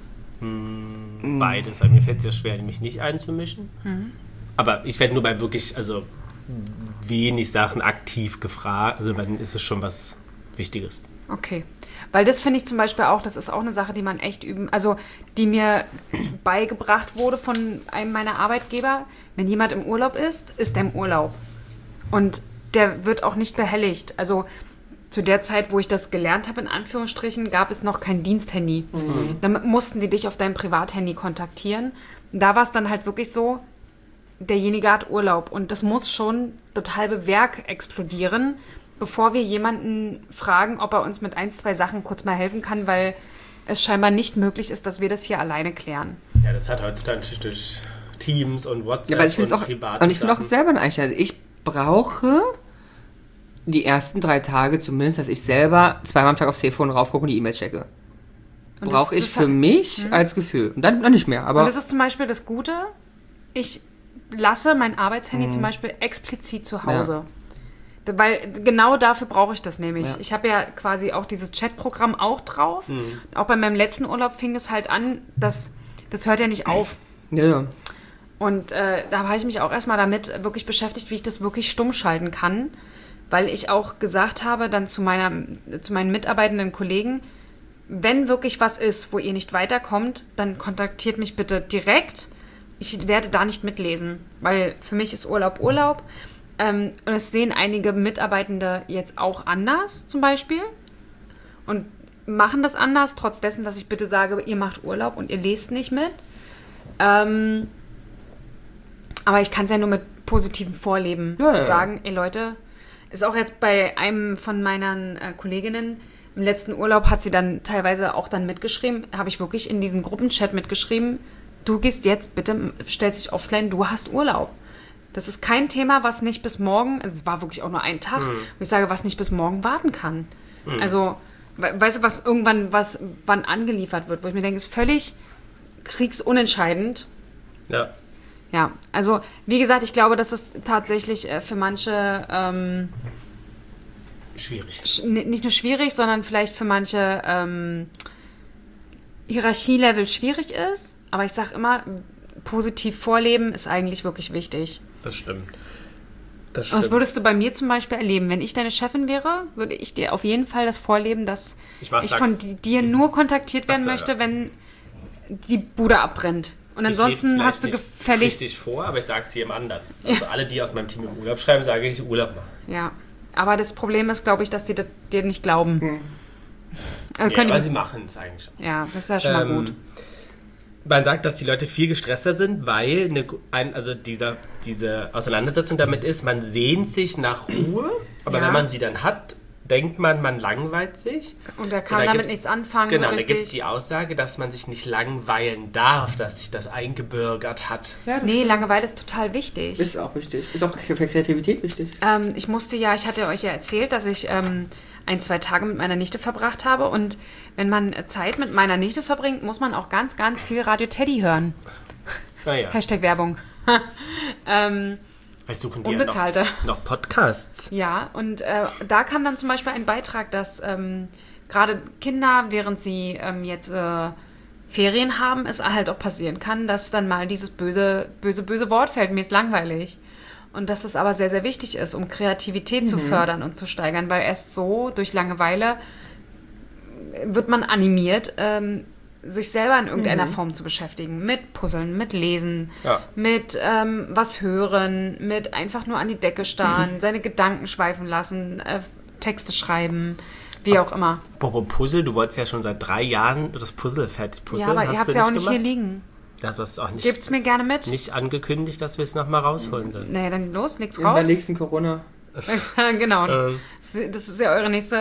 Beides, weil mir fällt es ja schwer, mich nicht einzumischen. Aber ich werde nur bei wirklich, also wenig Sachen aktiv gefragt, also dann ist es schon was Wichtiges. Okay. Weil das finde ich zum Beispiel auch, das ist auch eine Sache, die man echt üben, also die mir beigebracht wurde von einem meiner Arbeitgeber. Wenn jemand im Urlaub ist, ist er im Urlaub. Und der wird auch nicht behelligt. Also zu der Zeit, wo ich das gelernt habe, in Anführungsstrichen, gab es noch kein Diensthandy. Damit mussten die dich auf deinem Privathandy kontaktieren. Und da war es dann halt wirklich so, derjenige hat Urlaub. Und das muss schon das halbe Werk explodieren, bevor wir jemanden fragen, ob er uns mit 1, 2 Sachen kurz mal helfen kann, weil es scheinbar nicht möglich ist, dass wir das hier alleine klären. Ja, das hat heutzutage natürlich durch Teams und WhatsApp Ja, aber ich finde und auch, private und ich finde auch Sachen. selber eigentlich, also ich brauche die ersten 3 Tage zumindest, dass ich selber 2-mal am Tag aufs Telefon raufgucke und die E-Mail checke. Und Brauche ich das für mich als Gefühl. Und dann nicht mehr, aber Und das ist zum Beispiel das Gute, ich lasse mein Arbeitshandy zum Beispiel explizit zu Hause. Weil genau dafür brauche ich das nämlich. Ja. Ich habe ja quasi auch dieses Chatprogramm auch drauf. Auch bei meinem letzten Urlaub fing es halt an, das hört ja nicht auf. ja. Und da habe ich mich auch erstmal damit wirklich beschäftigt, wie ich das wirklich stumm schalten kann. Weil ich auch gesagt habe dann zu meinen mitarbeitenden Kollegen, wenn wirklich was ist, wo ihr nicht weiterkommt, dann kontaktiert mich bitte direkt. Ich werde da nicht mitlesen, weil für mich ist Urlaub Urlaub. Und es sehen einige Mitarbeitende jetzt auch anders zum Beispiel und machen das anders, trotz dessen, dass ich bitte sage, ihr macht Urlaub und ihr lest nicht mit. Aber ich kann es ja nur mit positivem Vorleben sagen, ey Leute, ist auch jetzt bei einem von meinen Kolleginnen, im letzten Urlaub hat sie dann teilweise auch dann mitgeschrieben, habe ich wirklich in diesen Gruppenchat mitgeschrieben, du gehst jetzt bitte, stellst dich offline, du hast Urlaub. Das ist kein Thema, was nicht bis morgen, also es war wirklich auch nur ein Tag, wo ich sage, was nicht bis morgen warten kann. Also, weißt du, was wann angeliefert wird, wo ich mir denke, ist völlig kriegsunentscheidend. Ja. Ja, also wie gesagt, ich glaube, das ist tatsächlich für manche Schwierig. nicht nur schwierig, sondern vielleicht für manche Hierarchielevel schwierig ist. Aber ich sage immer, positiv vorleben ist eigentlich wirklich wichtig. Das stimmt. Und das würdest du bei mir zum Beispiel erleben. Wenn ich deine Chefin wäre, würde ich dir auf jeden Fall das vorleben, dass ich von dir nur kontaktiert werden möchte, wenn die Bude abbrennt. Und ansonsten hast du gefälligst... richtig vor, aber ich sage es jedem anderen. Also alle, die aus meinem Team im Urlaub schreiben, sage ich Urlaub machen. Ja, aber das Problem ist, glaube ich, dass die das dir nicht glauben. Aber sie machen es eigentlich schon. Ja, das ist ja schon mal gut. Man sagt, dass die Leute viel gestresster sind, weil diese Auseinandersetzung damit ist, man sehnt sich nach Ruhe, aber wenn man sie dann hat, denkt man langweilt sich. Und er kann damit nichts anfangen. Genau, so da richtig. gibt es die Aussage, dass man sich nicht langweilen darf, dass sich das eingebürgert hat. Ja, Nee, Langeweile ist total wichtig. Ist auch wichtig. Ist auch für Kreativität wichtig. Ich hatte euch ja erzählt, dass ich 1-2 Tage mit meiner Nichte verbracht habe. Und wenn man Zeit mit meiner Nichte verbringt, muss man auch ganz, ganz viel Radio Teddy hören. Naja. Hashtag Werbung. Vielleicht suchen die Unbezahlte. ja noch Podcasts. Ja, und da kam dann zum Beispiel ein Beitrag, dass gerade Kinder, während sie jetzt Ferien haben, es halt auch passieren kann, dass dann mal dieses böse Wort fällt, mir ist langweilig. Und dass es aber sehr, sehr wichtig ist, um Kreativität zu fördern und zu steigern, weil erst so durch Langeweile wird man animiert, sich selber in irgendeiner Form zu beschäftigen. Mit Puzzeln, mit Lesen, mit was hören, mit einfach nur an die Decke starren, seine Gedanken schweifen lassen, Texte schreiben, wie auch immer. Bobo Puzzle, du wolltest ja schon seit 3 Jahren das Puzzle fertig puzzeln. Ja, aber ihr habt es ja auch nicht hier liegen. Das ist auch nicht, Gebt's mir gerne mit? nicht angekündigt, dass wir es nochmal rausholen sollen. Nee, dann los, leg's In der raus. nächsten Corona. Genau. Das ist ja eure nächste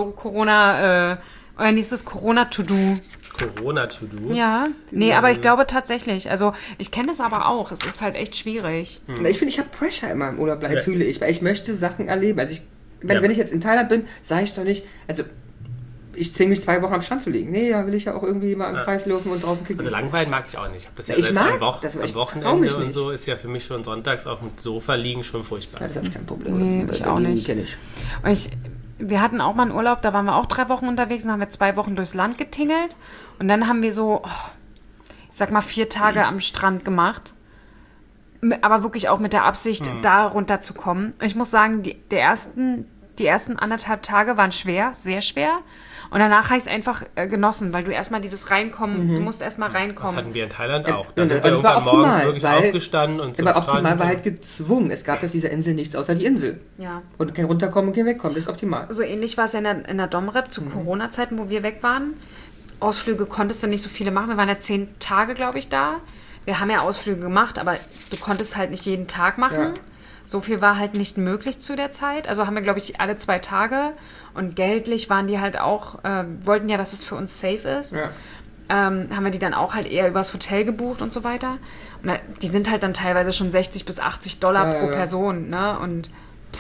euer nächstes Corona-To-Do. Corona-To-Do? Ja. Nee, aber ich glaube tatsächlich. Also, ich kenne das aber auch. Es ist halt echt schwierig. Ich finde, ich habe Pressure immer im Urlaub, fühle ich. Weil ich möchte Sachen erleben. Also, wenn ich jetzt in Thailand bin, sage ich doch nicht, also ich zwinge mich 2 Wochen am Strand zu liegen. Nee, da will ich ja auch irgendwie mal im Kreis laufen und draußen kicken. Also langweilen mag ich auch nicht. Ich habe das ja Ich selbst mag am das, aber ich Wochenende trau mich und nicht. so ist ja für mich schon sonntags auf dem Sofa liegen schon furchtbar. Ja, das habe ich kein Problem. Nee, ich auch nicht. Kenn ich. Und wir hatten auch mal einen Urlaub, da waren wir auch 3 Wochen unterwegs und haben wir 2 Wochen durchs Land getingelt. Und dann haben wir so, sag mal, 4 Tage am Strand gemacht. Aber wirklich auch mit der Absicht, da runterzukommen. Und ich muss sagen, die ersten 1,5 Tage waren schwer, sehr schwer. Und danach habe ich es einfach genossen, weil du erstmal dieses Reinkommen, du musst erstmal reinkommen. Das hatten wir in Thailand auch. Ja, Da sind wir das war irgendwann morgens optimal, wirklich weil- aufgestanden und zum Aber optimal Strand. war halt gezwungen. Es gab auf dieser Insel nichts außer die Insel. Ja. Und kein Runterkommen und kein Wegkommen. Das ist optimal. So ähnlich war es ja in der Domrep zu Corona-Zeiten, wo wir weg waren. Ausflüge konntest du nicht so viele machen. Wir waren ja 10 Tage, glaube ich, da. Wir haben ja Ausflüge gemacht, aber du konntest halt nicht jeden Tag machen. Ja. So viel war halt nicht möglich zu der Zeit. Also haben wir, glaube ich, alle 2 Tage. Und geldlich waren die halt auch, wollten ja, dass es für uns safe ist. Ja. Haben wir die dann auch halt eher übers Hotel gebucht und so weiter. Und die sind halt dann teilweise schon 60 bis 80 Dollar pro Person. Ne? Und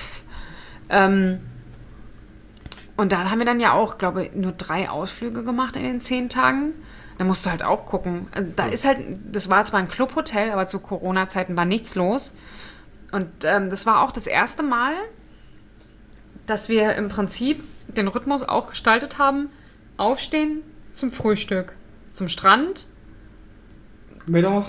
und da haben wir dann ja auch, glaube ich, nur 3 Ausflüge gemacht in den 10 Tagen. Da musst du halt auch gucken. Da ist halt, das war zwar ein Clubhotel, aber zu Corona-Zeiten war nichts los. Und das war auch das erste Mal, dass wir im Prinzip den Rhythmus auch gestaltet haben. Aufstehen zum Frühstück, zum Strand, Mittag.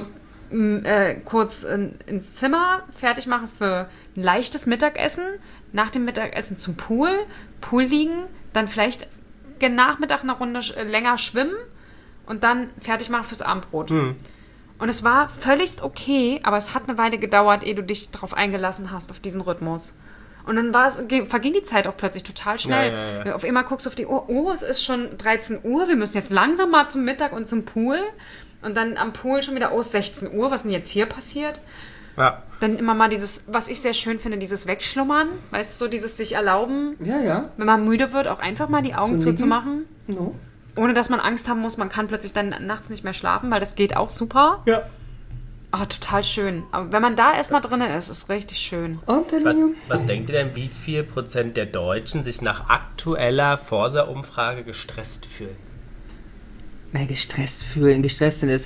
kurz ins Zimmer, fertig machen für ein leichtes Mittagessen, nach dem Mittagessen zum Pool liegen, dann vielleicht gen Nachmittag eine Runde länger schwimmen und dann fertig machen fürs Abendbrot. Und es war völligst okay, aber es hat eine Weile gedauert, ehe du dich darauf eingelassen hast, auf diesen Rhythmus. Und dann verging die Zeit auch plötzlich total schnell. Ja. Auf einmal guckst du auf die Uhr, oh, es ist schon 13 Uhr, wir müssen jetzt langsam mal zum Mittag und zum Pool. Und dann am Pool schon wieder, oh, es ist 16 Uhr, was denn jetzt hier passiert? Ja. Dann immer mal dieses, was ich sehr schön finde, dieses Wegschlummern, weißt du, so dieses sich erlauben, Ja. wenn man müde wird, auch einfach mal die Augen Zu liegen. zuzumachen, No. ohne dass man Angst haben muss, man kann plötzlich dann nachts nicht mehr schlafen, weil das geht auch super. Ja. Ah, total schön. Aber wenn man da erstmal drin ist, ist richtig schön. Und dann Was denkt ihr denn, wie viel Prozent der Deutschen sich nach aktueller Forsa-Umfrage gestresst fühlen? gestresst fühlen. Gestresst sind es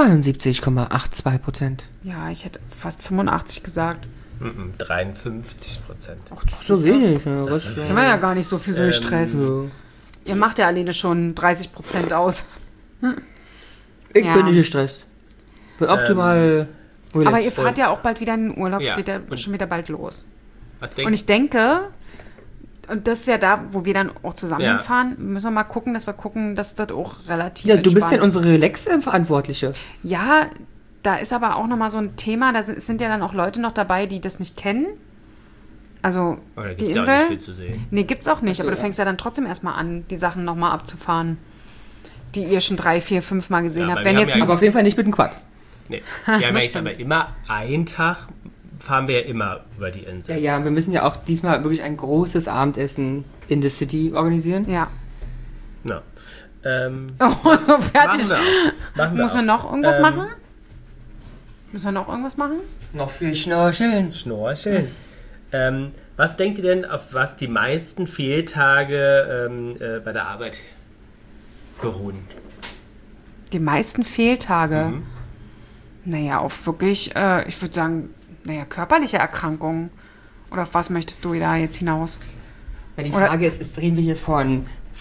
72,82%. Ja, ich hätte fast 85 gesagt. 53%. So wenig. Ja, Das was ist- Sind wir ja gar nicht so für so gestresst. so. Ihr macht ja alleine schon 30% aus. Ich Ja. bin nicht gestresst. Bin optimal relaxed. Aber ihr fahrt ja auch bald wieder in den Urlaub, Ja. geht ja schon wieder bald los. Was Und denkt ich denke, und das ist ja da, wo wir dann auch zusammen Ja. hinfahren, müssen wir mal gucken, dass das auch relativ Ja, du bist entspannt- denn unsere Relax-Verantwortliche. Ja, da ist aber auch nochmal so ein Thema, da sind ja dann auch Leute noch dabei, die das nicht kennen. Also Oh, da die gibt es ja auch Insel. nicht viel zu sehen. Nee, gibt's auch nicht, Ach so, aber du ja. fängst ja dann trotzdem erstmal an, die Sachen nochmal abzufahren, die ihr schon 3, 4, 5 Mal gesehen Ja, habt. aber Wenn wir jetzt haben ja Aber auf jeden Fall nicht mit dem Quad. Nee. Wir haben eigentlich stimmt. aber immer einen Tag, fahren wir ja immer über die Insel. Ja, wir müssen ja auch diesmal wirklich ein großes Abendessen in the City organisieren. ja. No. Oh, so fertig. Machen wir auch. Machen wir Müssen wir auch. noch irgendwas Ähm, machen? Müssen wir noch irgendwas machen? Noch viel Schnorcheln. Schnorcheln. Was denkt ihr denn, auf was die meisten Fehltage bei der Arbeit beruhen? Die meisten Fehltage. Mhm. Naja, auf wirklich, ich würde sagen, körperliche Erkrankungen. Oder auf was möchtest du da jetzt hinaus? Ja, die Oder- Frage ist, reden wir hier von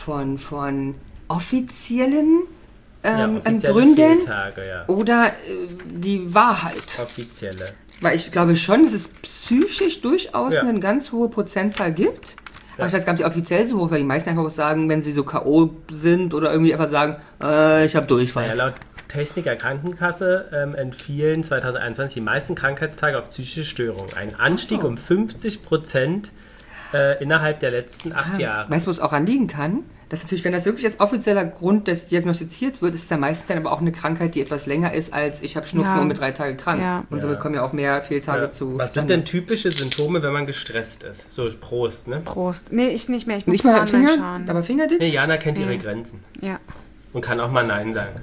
offiziellen offizielle Gründen Fehltage, ja. oder die Wahrheit? Offizielle. Weil ich glaube schon, dass es psychisch durchaus Ja. eine ganz hohe Prozentzahl gibt. Aber Ja. ich weiß gar nicht, ob die offiziell so hoch, weil die meisten einfach was sagen, wenn sie so K.O. sind oder irgendwie einfach sagen, ich habe Durchfall. Ja, laut Techniker Krankenkasse entfielen 2021 die meisten Krankheitstage auf psychische Störungen. Ein Anstieg um 50% innerhalb der letzten 8 Jahre. Weißt du, wo es auch anliegen kann? Dass natürlich, wenn das wirklich als offizieller Grund des diagnostiziert wird, ist es ja meistens dann aber auch eine Krankheit, die etwas länger ist als ich habe Schnupfen Ja. und bin 3 Tage krank. Ja. Und somit kommen ja auch mehr Fehltage Ja. zu. Was sind denn typische Symptome, wenn man gestresst ist? So, Prost, ne? Prost. Nee, ich nicht mehr. Ich muss Nicht mal fahren, mein Finger, Schan. aber Fingerdip? Nee, Jana kennt ihre Grenzen Ja. und kann auch mal Nein sagen.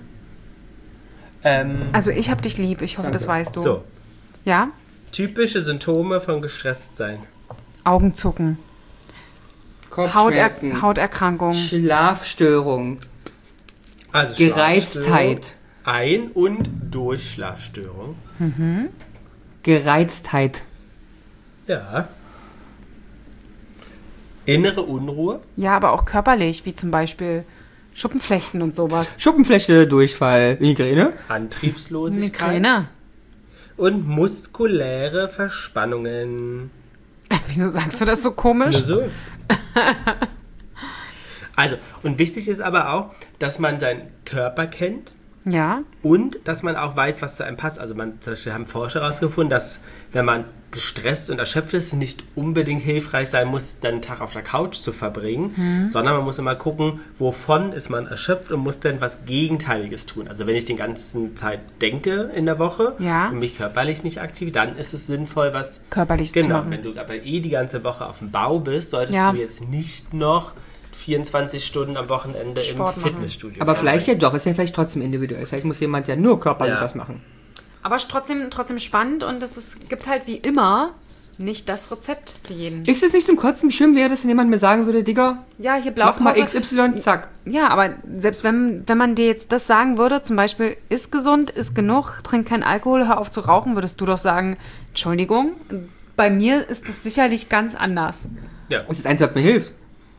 Also ich hab dich lieb. Ich hoffe, das weißt du. So, Ja? typische Symptome von Gestresstsein. Augenzucken. Kopfschmerzen, Hauterkrankung. Schlafstörung, Also Gereiztheit, Schlafstörung, Ein- und Durchschlafstörung. Gereiztheit, Ja. Innere Unruhe. Ja, aber auch körperlich, wie zum Beispiel Schuppenflechten und sowas. Schuppenflechte, Durchfall, Migräne. Antriebslosigkeit Migräne. und muskuläre Verspannungen. Wieso sagst du das so komisch? Nur so. Also, und wichtig ist aber auch, dass man seinen Körper kennt Ja. und dass man auch weiß, was zu einem passt. Also, zum Beispiel haben Forscher herausgefunden, dass wenn man gestresst und erschöpft ist, nicht unbedingt hilfreich sein muss, dann einen Tag auf der Couch zu verbringen, sondern man muss immer gucken, wovon ist man erschöpft und muss dann was Gegenteiliges tun. Also wenn ich den ganzen Zeit denke in der Woche Ja. und mich körperlich nicht aktiv, dann ist es sinnvoll, was Körperlich zu genau, machen. wenn du aber die ganze Woche auf dem Bau bist, solltest Ja. du jetzt nicht noch 24 Stunden am Wochenende Sport im machen. Fitnessstudio Aber vielleicht ja verbringen. doch, ist ja vielleicht trotzdem individuell. Vielleicht muss jemand ja nur körperlich Ja. was machen. Aber trotzdem spannend und gibt halt wie immer nicht das Rezept für jeden. Ist es nicht zum Kotzen, wie schön wäre das, wenn jemand mir sagen würde, Digga, Ja, hier mach mal Blaupause. XY, zack. Ja, aber selbst wenn man dir jetzt das sagen würde, zum Beispiel, iss gesund, iss genug, trink keinen Alkohol, hör auf zu rauchen, würdest du doch sagen, Entschuldigung, bei mir ist das sicherlich ganz anders. Ja, Das ist eins, was mir hilft.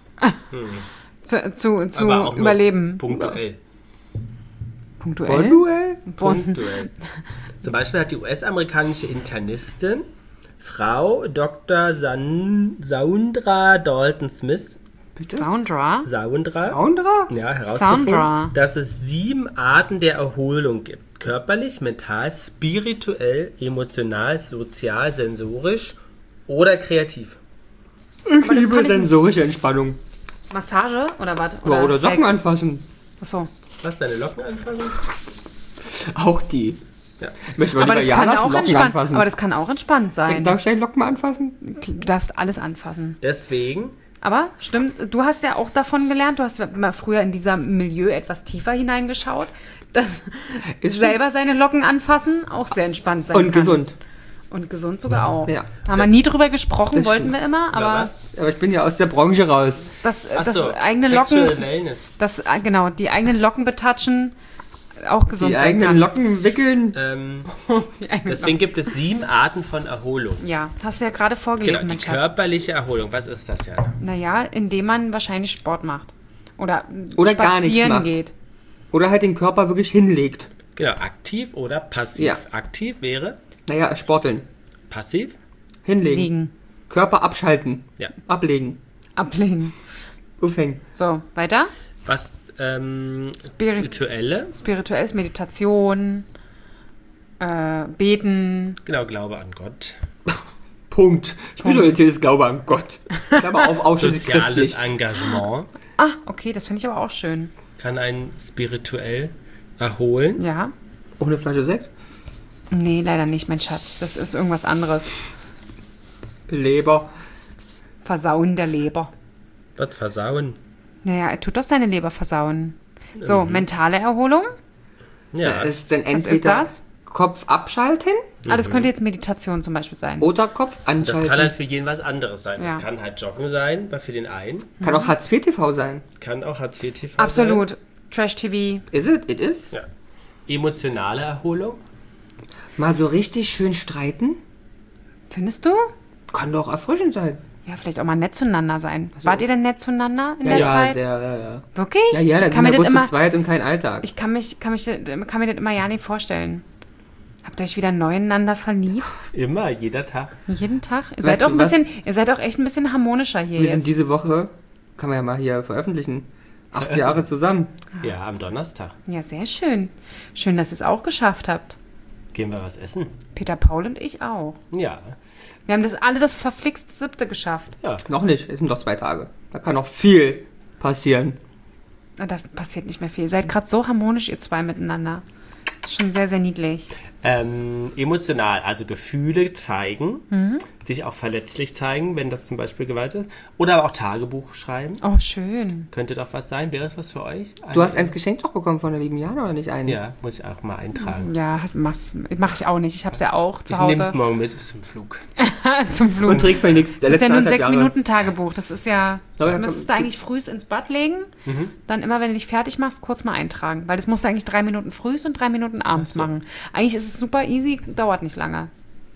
Zu aber auch nur überleben. punktuell. Punktuell? Duell. Punktuell. Zum Beispiel hat die US-amerikanische Internistin Frau Dr. Saundra Dalton-Smith Soundra? Soundra? ja, herausgefunden, Soundra. dass es 7 Arten der Erholung gibt. Körperlich, mental, spirituell, emotional, sozial, sensorisch oder kreativ. Ich das liebe kann ich sensorische Entspannung. Massage oder was? Ja, oder Sex? Socken anfassen. Achso. Was, deine Locken anfassen? Auch die. Ja. Ich möchte mal Aber lieber das, kann Janas auch Locken entspannt, anfassen. aber das kann auch entspannt sein. Darf ich deine Locken mal anfassen? Du darfst alles anfassen. Deswegen, Aber stimmt, du hast ja auch davon gelernt, du hast ja mal früher in dieser Milieu etwas tiefer hineingeschaut, dass Ist selber seine Locken anfassen auch sehr entspannt sein Und kann. gesund. Und gesund sogar auch. Ja. Haben wir nie drüber gesprochen, Das wollten stimmt. wir immer, oder aber was? Aber ich bin ja aus der Branche raus. das Achso, eigene Sexual Locken, Wellness. genau, die eigenen Locken betatschen, auch gesund Die sein eigenen kann. Locken wickeln. Die eigenen Deswegen gibt es 7 Arten von Erholung. Locken. Ja, hast du ja gerade vorgelesen, Genau, die mein Schatz. körperliche Erholung. Was ist das ja? Naja, indem man wahrscheinlich Sport macht. Oder Gar nichts spazieren macht. geht. Oder halt den Körper wirklich hinlegt. Genau, aktiv oder passiv. Ja. Aktiv wäre Naja, sporteln. passiv. Hinlegen. Liegen. Körper abschalten. Ja. Ablegen. Ablegen. Aufhängen. So, weiter. Was spirituelle, Spirituelles, Meditation, Beten. genau, Glaube an Gott. Punkt. Spirituelles Glaube an Gott. Klammer auf, ausschließlich Soziales christlich. Engagement Ah, okay, das finde ich aber auch schön. kann einen spirituell erholen. Ja. Ohne Flasche Sekt. Nee, leider nicht, mein Schatz. Das ist irgendwas anderes. Leber. Versauen der Leber. Was versauen. Naja, er tut doch seine Leber versauen. So, mentale Erholung. Ja, Ist dann Was ist entweder das? Kopf abschalten Ah, das könnte jetzt Meditation zum Beispiel sein. oder Kopf das anschalten. kann halt für jeden was anderes sein. Ja. Das kann halt Joggen sein, für den einen. Kann auch Hartz IV TV sein. Kann auch Hartz IV TV Absolut. Trash-TV. Is it? It is? sein. Ja. Emotionale Erholung. Mal so richtig schön streiten? Findest du? Kann doch erfrischend sein. Ja, vielleicht auch mal nett zueinander sein. Wart ihr denn nett zueinander in der Ja, Zeit? sehr, ja. Wirklich? Ja, ja, da Ich sind kann wir mir bloß das zu immer, zweit und kein Alltag. ich kann mir das immer ja nicht vorstellen. Habt ihr euch wieder neu ineinander verliebt? Immer, jeder Tag. Jeden Tag? Ihr Weißt seid auch du ein was? bisschen, ihr seid auch echt ein bisschen harmonischer hier Wir sind jetzt. diese Woche, kann man ja mal hier veröffentlichen, 8 Jahre zusammen. Ja, am Donnerstag. Ja, sehr schön. Schön, dass ihr es auch geschafft habt. Gehen wir was essen? Peter Paul und ich auch. Ja. Wir haben das alle das verflixt 7. geschafft. Ja. Noch nicht, es sind noch 2 Tage. Da kann noch viel passieren. Na, da passiert nicht mehr viel. Ihr seid gerade so harmonisch, ihr zwei miteinander. Schon sehr, sehr niedlich. Emotional, also Gefühle zeigen, sich auch verletzlich zeigen, wenn das zum Beispiel Gewalt ist. Oder aber auch Tagebuch schreiben. Oh, schön. Könnte doch was sein. Wäre das was für euch? Du hast eins geschenkt doch bekommen von der lieben Jana, oder nicht einen? Ja, muss ich auch mal eintragen. Ja, mache ich auch nicht. Ich habe es ja auch zu Ich nehme es Hause morgen mit zum Flug. zum Flug. Und trägst mir nichts. Der Das ist ja letzte nur ein 1,5 Jahre. 6-Minuten-Tagebuch. Das ist ja. Aber Das ja, müsstest du eigentlich frühs ins Bad legen. Dann immer, wenn du dich fertig machst, kurz mal eintragen. Weil das musst du eigentlich 3 Minuten frühs und 3 Minuten abends machen. Eigentlich ist es super easy, dauert nicht lange.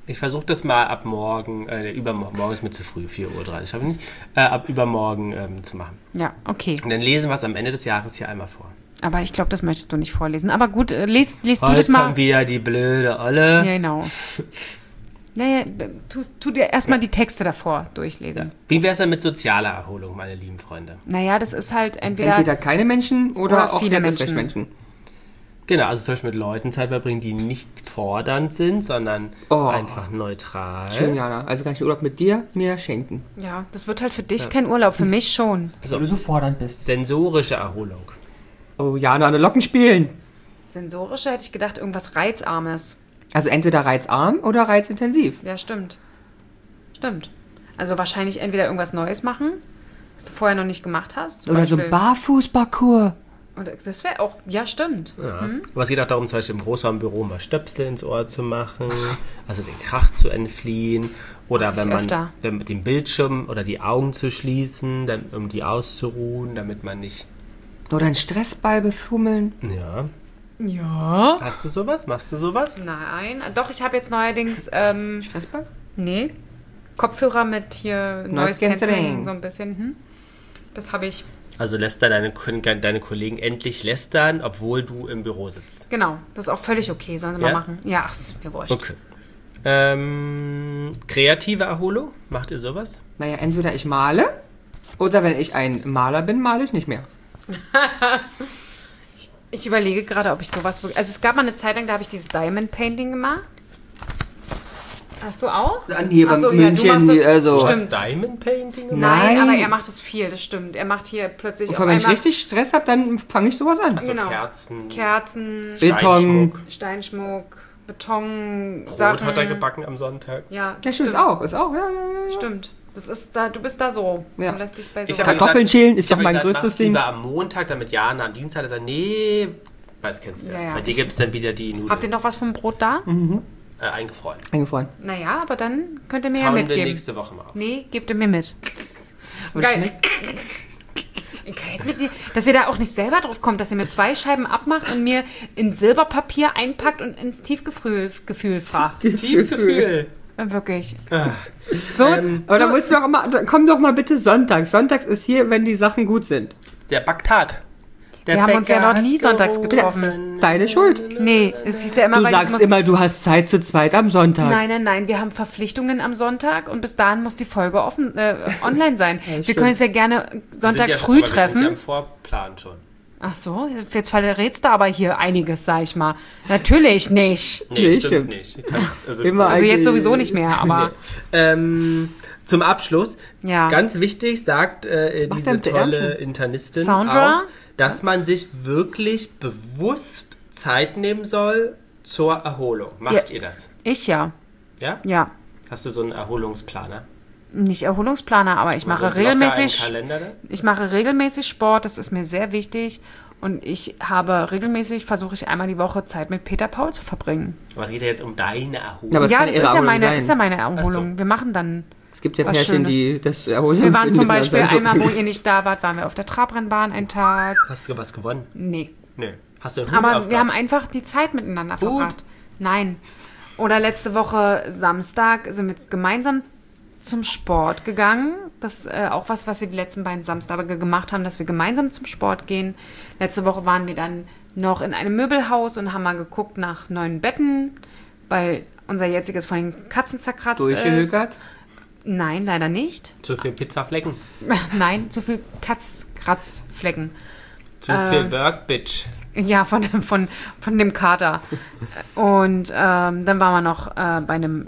Ich versuche das mal ab morgen, morgen ist mir zu früh, 4:30 Uhr, ich nicht, ab übermorgen zu machen. Ja, okay. Und dann lesen wir es am Ende des Jahres hier einmal vor. Aber ich glaube, das möchtest du nicht vorlesen. Aber gut, liest du Heute das mal. kommt wieder die blöde Olle. Ja, genau. Naja, tu dir erstmal die Texte davor durchlesen. Wie wäre es denn mit sozialer Erholung, meine lieben Freunde? Naja, das ist halt entweder Entweder keine Menschen oder auch viele jetzt erst recht Menschen. Genau, also zum Beispiel mit Leuten Zeit verbringen, die nicht fordernd sind, sondern einfach neutral. Schön, Jana. Also kann ich den Urlaub mit dir mir schenken. Ja, das wird halt für dich kein Urlaub, für mich schon. Weil du so fordernd bist. Sensorische Erholung. Oh, Jana, eine Locken spielen. Sensorische hätte ich gedacht, irgendwas Reizarmes. Also entweder reizarm oder reizintensiv. Ja, stimmt. Stimmt. Also wahrscheinlich entweder irgendwas Neues machen, was du vorher noch nicht gemacht hast. Zum Oder so ein Beispiel- Barfußparcours. Oder das wäre auch, ja, stimmt. Ja. Aber es geht auch darum, zum Beispiel im Großraumbüro mal Stöpsel ins Ohr zu machen, also den Krach zu entfliehen. Oder wenn man den Bildschirm oder die Augen zu schließen, um die auszuruhen, damit man nicht... Oder einen Stressball befummeln. Ja. Ja. Hast du sowas? Machst du sowas? Nein. Doch, ich habe jetzt neuerdings, Stressball? nee, Kopfhörer mit hier Noise Noise Cancelling, Cancelling. so ein bisschen. Das habe ich, Also lästern deine Kollegen endlich lästern, obwohl du im Büro sitzt. genau. Das ist auch völlig okay, sollen sie Ja? mal machen. Ja, ach, ist mir wurscht. Okay. Kreative Erholung? Macht ihr sowas? Naja, entweder ich male oder wenn ich ein Maler bin, male ich nicht mehr. Ich überlege gerade, ob ich sowas wirklich... Also es gab mal eine Zeit lang, da habe ich dieses Diamond Painting gemacht. Hast du auch? Nee, beim Ach so, ja, du München, machst das- also... Stimmt. Diamond Painting? Nein, Nein. aber er macht das viel, das stimmt. Er macht hier plötzlich Und auf wenn ich einmal richtig Stress habe, dann fange ich sowas an. Also Genau. Kerzen, Kerzen, Beton. Steinschmuck, Beton, Brot Sachen. hat er gebacken am Sonntag. Ja, Ja, stimmt, ist auch, ja. Stimmt. Das ist da, du bist da so. Ja. Du lässt dich bei so Ich hab Kartoffeln schälen ist Ich hab doch mein gesagt, größtes mach's Ding. lieber am Montag, damit Jana am Dienstag sagt, nee, weiß, kennst du ja. Ja, ja. Bei dir gibt es dann wieder die Nudeln Habt ihr noch was vom Brot da? eingefroren. Eingefroren. Naja, aber dann könnt ihr mir ja Tauen wir mitgeben. nächste Woche mal auf. Nee, gebt ihr mir mit. Aber Geil. Dass ihr da auch nicht selber drauf kommt, dass ihr mir 2 Scheiben abmacht und mir in Silberpapier einpackt und ins Tiefgefühl fragt. Tiefgefühl. Wirklich. Ah. So, Aber da musst du doch immer, komm doch mal bitte sonntags. Sonntags ist hier, wenn die Sachen gut sind. Der Backtag. Der Wir haben uns ja Bäcker noch nie hat sonntags getroffen. Deine Schuld. nee, es hieß ja immer, Du weil sagst muss- immer, du hast Zeit zu zweit am Sonntag. Nein, wir haben Verpflichtungen am Sonntag und bis dahin muss die Folge online sein. Wir stimmt. können uns ja gerne Sonntag Sind ja- früh aber wir sind ja treffen. im Vorplan schon. Ach so, jetzt verrätst du aber hier einiges, sag ich mal. Natürlich nicht. Nee, stimmt stimmt. nicht. Du kannst, also Immer Also eigentlich- jetzt sowieso nicht mehr, aber Zum Abschluss, ja. ganz wichtig, sagt diese denn der tolle Ernst? Internistin Sandra? auch, dass man sich wirklich bewusst Zeit nehmen soll zur Erholung. Macht Ja. ihr das? Ich ja. Ja? Ja. Hast du so einen Erholungsplaner? Nicht Erholungsplaner, aber ich mache Also einen Blocker, regelmäßig. einen Kalender dann? Ich mache regelmäßig Sport, das ist mir sehr wichtig. Und ich habe regelmäßig, versuche ich einmal die Woche Zeit mit Peter Paul zu verbringen. Aber es geht ja jetzt um deine Erholung. Aber es Ja, kann das ihre ist ja, Erholung sein. ist ja meine Erholung. Ach Wir machen dann. Es gibt ja Was Pärchen, Schönes. die das erholen. Wir waren zum finden, Beispiel also- einmal, wo ihr nicht da wart, waren wir auf der Trabrennbahn einen Tag. Hast du was gewonnen? Nee. Nee. Hast du einen Hut Aber wir aufgehabt? haben einfach die Zeit miteinander Gut. verbracht. Nein. Oder letzte Woche Samstag sind wir gemeinsam zum Sport gegangen. Das ist auch was wir die letzten beiden Samstage gemacht haben, dass wir gemeinsam zum Sport gehen. Letzte Woche waren wir dann noch in einem Möbelhaus und haben mal geguckt nach neuen Betten, weil unser jetziges von den Katzen zerkratzt ist. Durchgehökert. Nein, leider nicht. Zu viel Pizzaflecken. Nein, zu viel Kratzflecken. Zu viel Workbitch. Ja, von dem Kater. Und dann waren wir noch bei einem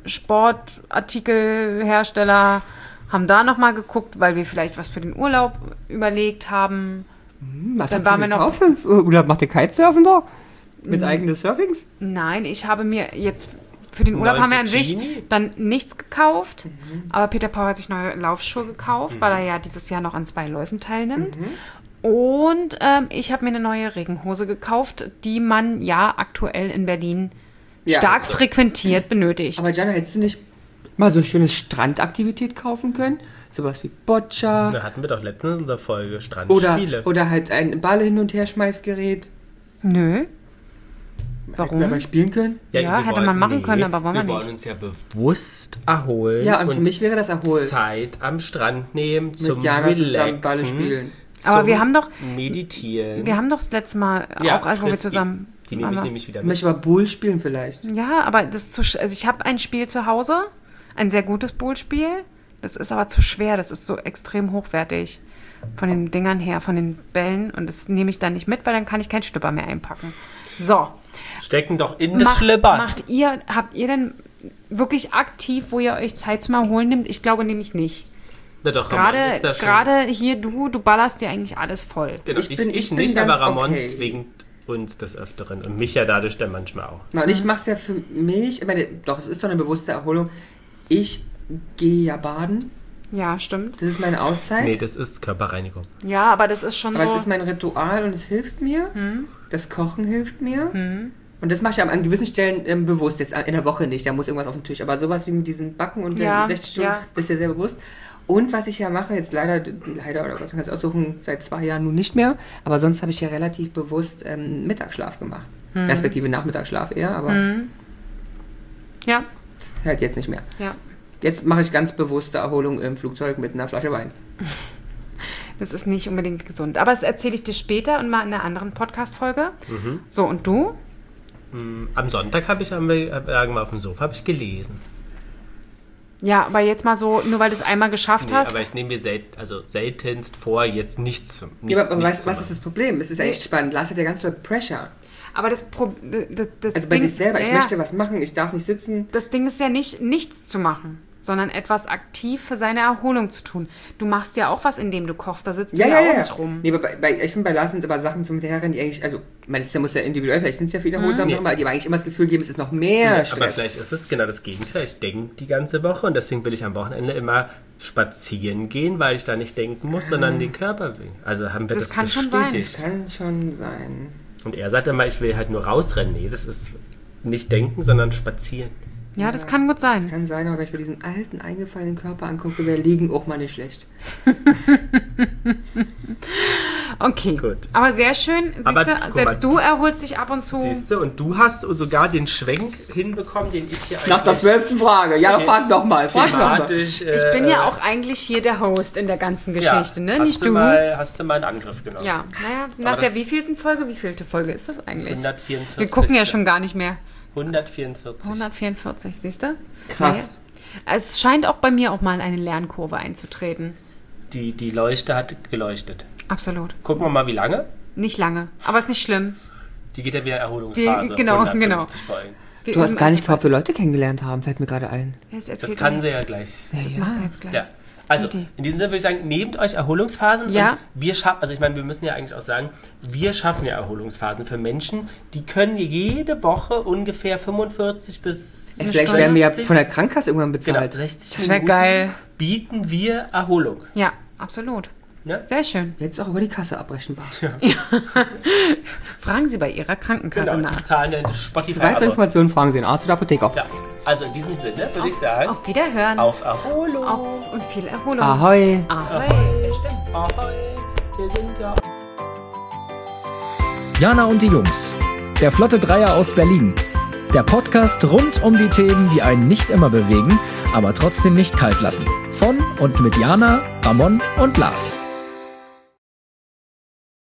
Sportartikelhersteller, haben da nochmal geguckt, weil wir vielleicht was für den Urlaub überlegt haben. Was Dann habt waren ihr wir noch- gekauft? Oder macht ihr Kitesurfen da? Mit eigenen Surfings? Nein, ich habe mir jetzt für den Urlaub Neuen haben wir an sich Bikini? dann nichts gekauft. Aber Peter Paul hat sich neue Laufschuhe gekauft, weil er ja dieses Jahr noch an 2 Läufen teilnimmt. Und ich habe mir eine neue Regenhose gekauft, die man ja aktuell in Berlin Ja, stark also- frequentiert benötigt. Aber Jana, hättest du nicht mal so eine schöne Strandaktivität kaufen können? Sowas wie Boccia Da hatten wir doch letztens in der Folge Strandspiele. oder halt ein Ball hin und her Schmeißgerät. Nö. Warum? Hätten wir mal spielen können? Ja, hätte man machen können, aber wollen wir Wir nicht. wollen uns ja bewusst erholen. Ja, und für mich wäre das Erholen. Zeit am Strand nehmen, zum Mit Jana zusammen Balle Relaxen, spielen. Aber zum wir haben doch- Meditieren. Wir haben doch das letzte Mal Ja, auch, als wo wir Frisbee. zusammen... Die nehme ich aber- nämlich wieder Ich mit. möchte mal Bull spielen vielleicht. Ja, aber das ist also ich habe ein Spiel zu Hause, ein sehr gutes Bullspiel. Das ist aber zu schwer, das ist so extrem hochwertig von den Dingern her, von den Bällen. Und das nehme ich dann nicht mit, weil dann kann ich keinen Schlüpper mehr einpacken. So, Stecken doch in den Schlipper. habt ihr denn wirklich aktiv, wo ihr euch Zeit zum Erholen nimmt? Ich glaube nämlich nicht. Na doch, Ramon ist da schon- Gerade hier, du ballerst dir eigentlich alles voll. Genau, Ich ich bin nicht, aber ganz Ramon okay. zwingt uns des Öfteren. Und mich ja dadurch dann manchmal auch. Na, und ich mache es ja für mich, ich meine, doch, es ist doch eine bewusste Erholung. Ich gehe ja baden, Ja, stimmt. das ist meine Auszeit. Nee, das ist Körperreinigung. Ja, aber das ist schon Aber so... es ist mein Ritual und es hilft mir. Das Kochen hilft mir. Und das mache ich ja an gewissen Stellen bewusst. Jetzt in der Woche nicht, da muss irgendwas auf dem Tisch. Aber sowas wie mit diesen Backen und Ja, den 60 Stunden, ja. das ist ja sehr bewusst. Und was ich ja mache, jetzt leider oder was kann ich aussuchen, seit 2 Jahren nun nicht mehr. Aber sonst habe ich ja relativ bewusst Mittagsschlaf gemacht. Respektive Nachmittagsschlaf eher, aber Ja, halt jetzt nicht mehr. ja. Jetzt mache ich ganz bewusste Erholung im Flugzeug mit einer Flasche Wein. Das ist nicht unbedingt gesund. Aber das erzähle ich dir später und mal in einer anderen Podcast-Folge. So, und du? Am Sonntag habe ich irgendwann auf dem Sofa habe ich gelesen. Ja, aber jetzt mal so, nur weil du es einmal geschafft Nee, hast. aber ich nehme mir seltenst vor, jetzt nichts zu nicht, Ja, aber nichts was zu ist das Problem? Es ist eigentlich spannend. Lars hat ja ganz viel Pressure. Aber das Also bei Ding, sich selber. Ich ja, möchte was machen, ich darf nicht sitzen. Das Ding ist ja nicht, nichts zu machen, sondern etwas aktiv für seine Erholung zu tun. Du machst ja auch was, indem du kochst. Da sitzt du ja auch nicht rum. Nee, aber ich finde, bei Lars sind aber Sachen zum Herren, die eigentlich, also, ich meine, das muss ja individuell, vielleicht sind es ja wiederholsam, Nee. aber die aber eigentlich immer das Gefühl geben, es ist noch mehr Aber Stress. vielleicht ist es genau das Gegenteil. Ich denke die ganze Woche und deswegen will ich am Wochenende immer spazieren gehen, weil ich da nicht denken muss, sondern den Körper will. Also haben wir Das das, kann schon sein. bestätigt. Kann schon sein. Und er sagt immer, ich will halt nur rausrennen. Nee, das ist nicht denken, sondern spazieren. Ja, das kann gut Das sein. kann sein, aber wenn ich mir diesen alten, eingefallenen Körper angucke, wäre Liegen auch mal nicht schlecht. Okay, Gut. aber sehr schön. Aber Siehst du, guck selbst mal, du erholst dich ab und zu. Siehst du, und du hast sogar den Schwenk hinbekommen, den ich hier Nach der 12. Frage. Ja, frag noch mal. thematisch... Ich bin ja auch eigentlich hier der Host in der ganzen Geschichte, ne? Nicht du. Hast du mal einen Angriff genommen. Ja, naja, nach Aber der das- wievielte Folge ist das eigentlich? 144. Wir gucken ja schon gar nicht mehr. 144. 144, siehst du? Krass. Naja. Es scheint auch bei mir auch mal eine Lernkurve einzutreten. Die Leuchte hat geleuchtet. Absolut. Gucken wir mal, wie lange. Nicht lange, aber ist nicht schlimm. Die geht ja wieder Erholungsphase. Die- genau, 150 Folgen. Du hast gar nicht gehabt, wir Leute kennengelernt haben, fällt mir gerade ein. Das kann sie ja gleich. Das macht er jetzt gleich. Ja. Also, Idee. in diesem Sinne würde ich sagen, nehmt euch Erholungsphasen. Ja. Und wir schaffen, also ich meine, wir müssen ja eigentlich auch sagen, wir schaffen ja Erholungsphasen für Menschen, die können jede Woche ungefähr 45 bis Vielleicht werden wir ja von der Krankenkasse irgendwann genau, bezahlt. 60 Das wär Minuten geil. bieten wir Erholung. Ja, absolut. Ja? Sehr schön. Jetzt auch über die Kasse abrechenbar. Fragen Sie bei Ihrer Krankenkasse Genau, nach. die zahlen dann das Spotify. Für weitere Informationen fragen Sie den Arzt oder Apotheker. Ja, also in diesem Sinne würde ich sagen, Auf Wiederhören. auf Erholung. Auf und viel Erholung. Ahoi. Ahoi. Ja, stimmt. Ahoi, wir sind ja. Jana und die Jungs. Der Flotte Dreier aus Berlin. Der Podcast rund um die Themen, die einen nicht immer bewegen, aber trotzdem nicht kalt lassen. Von und mit Jana, Ramon und Lars.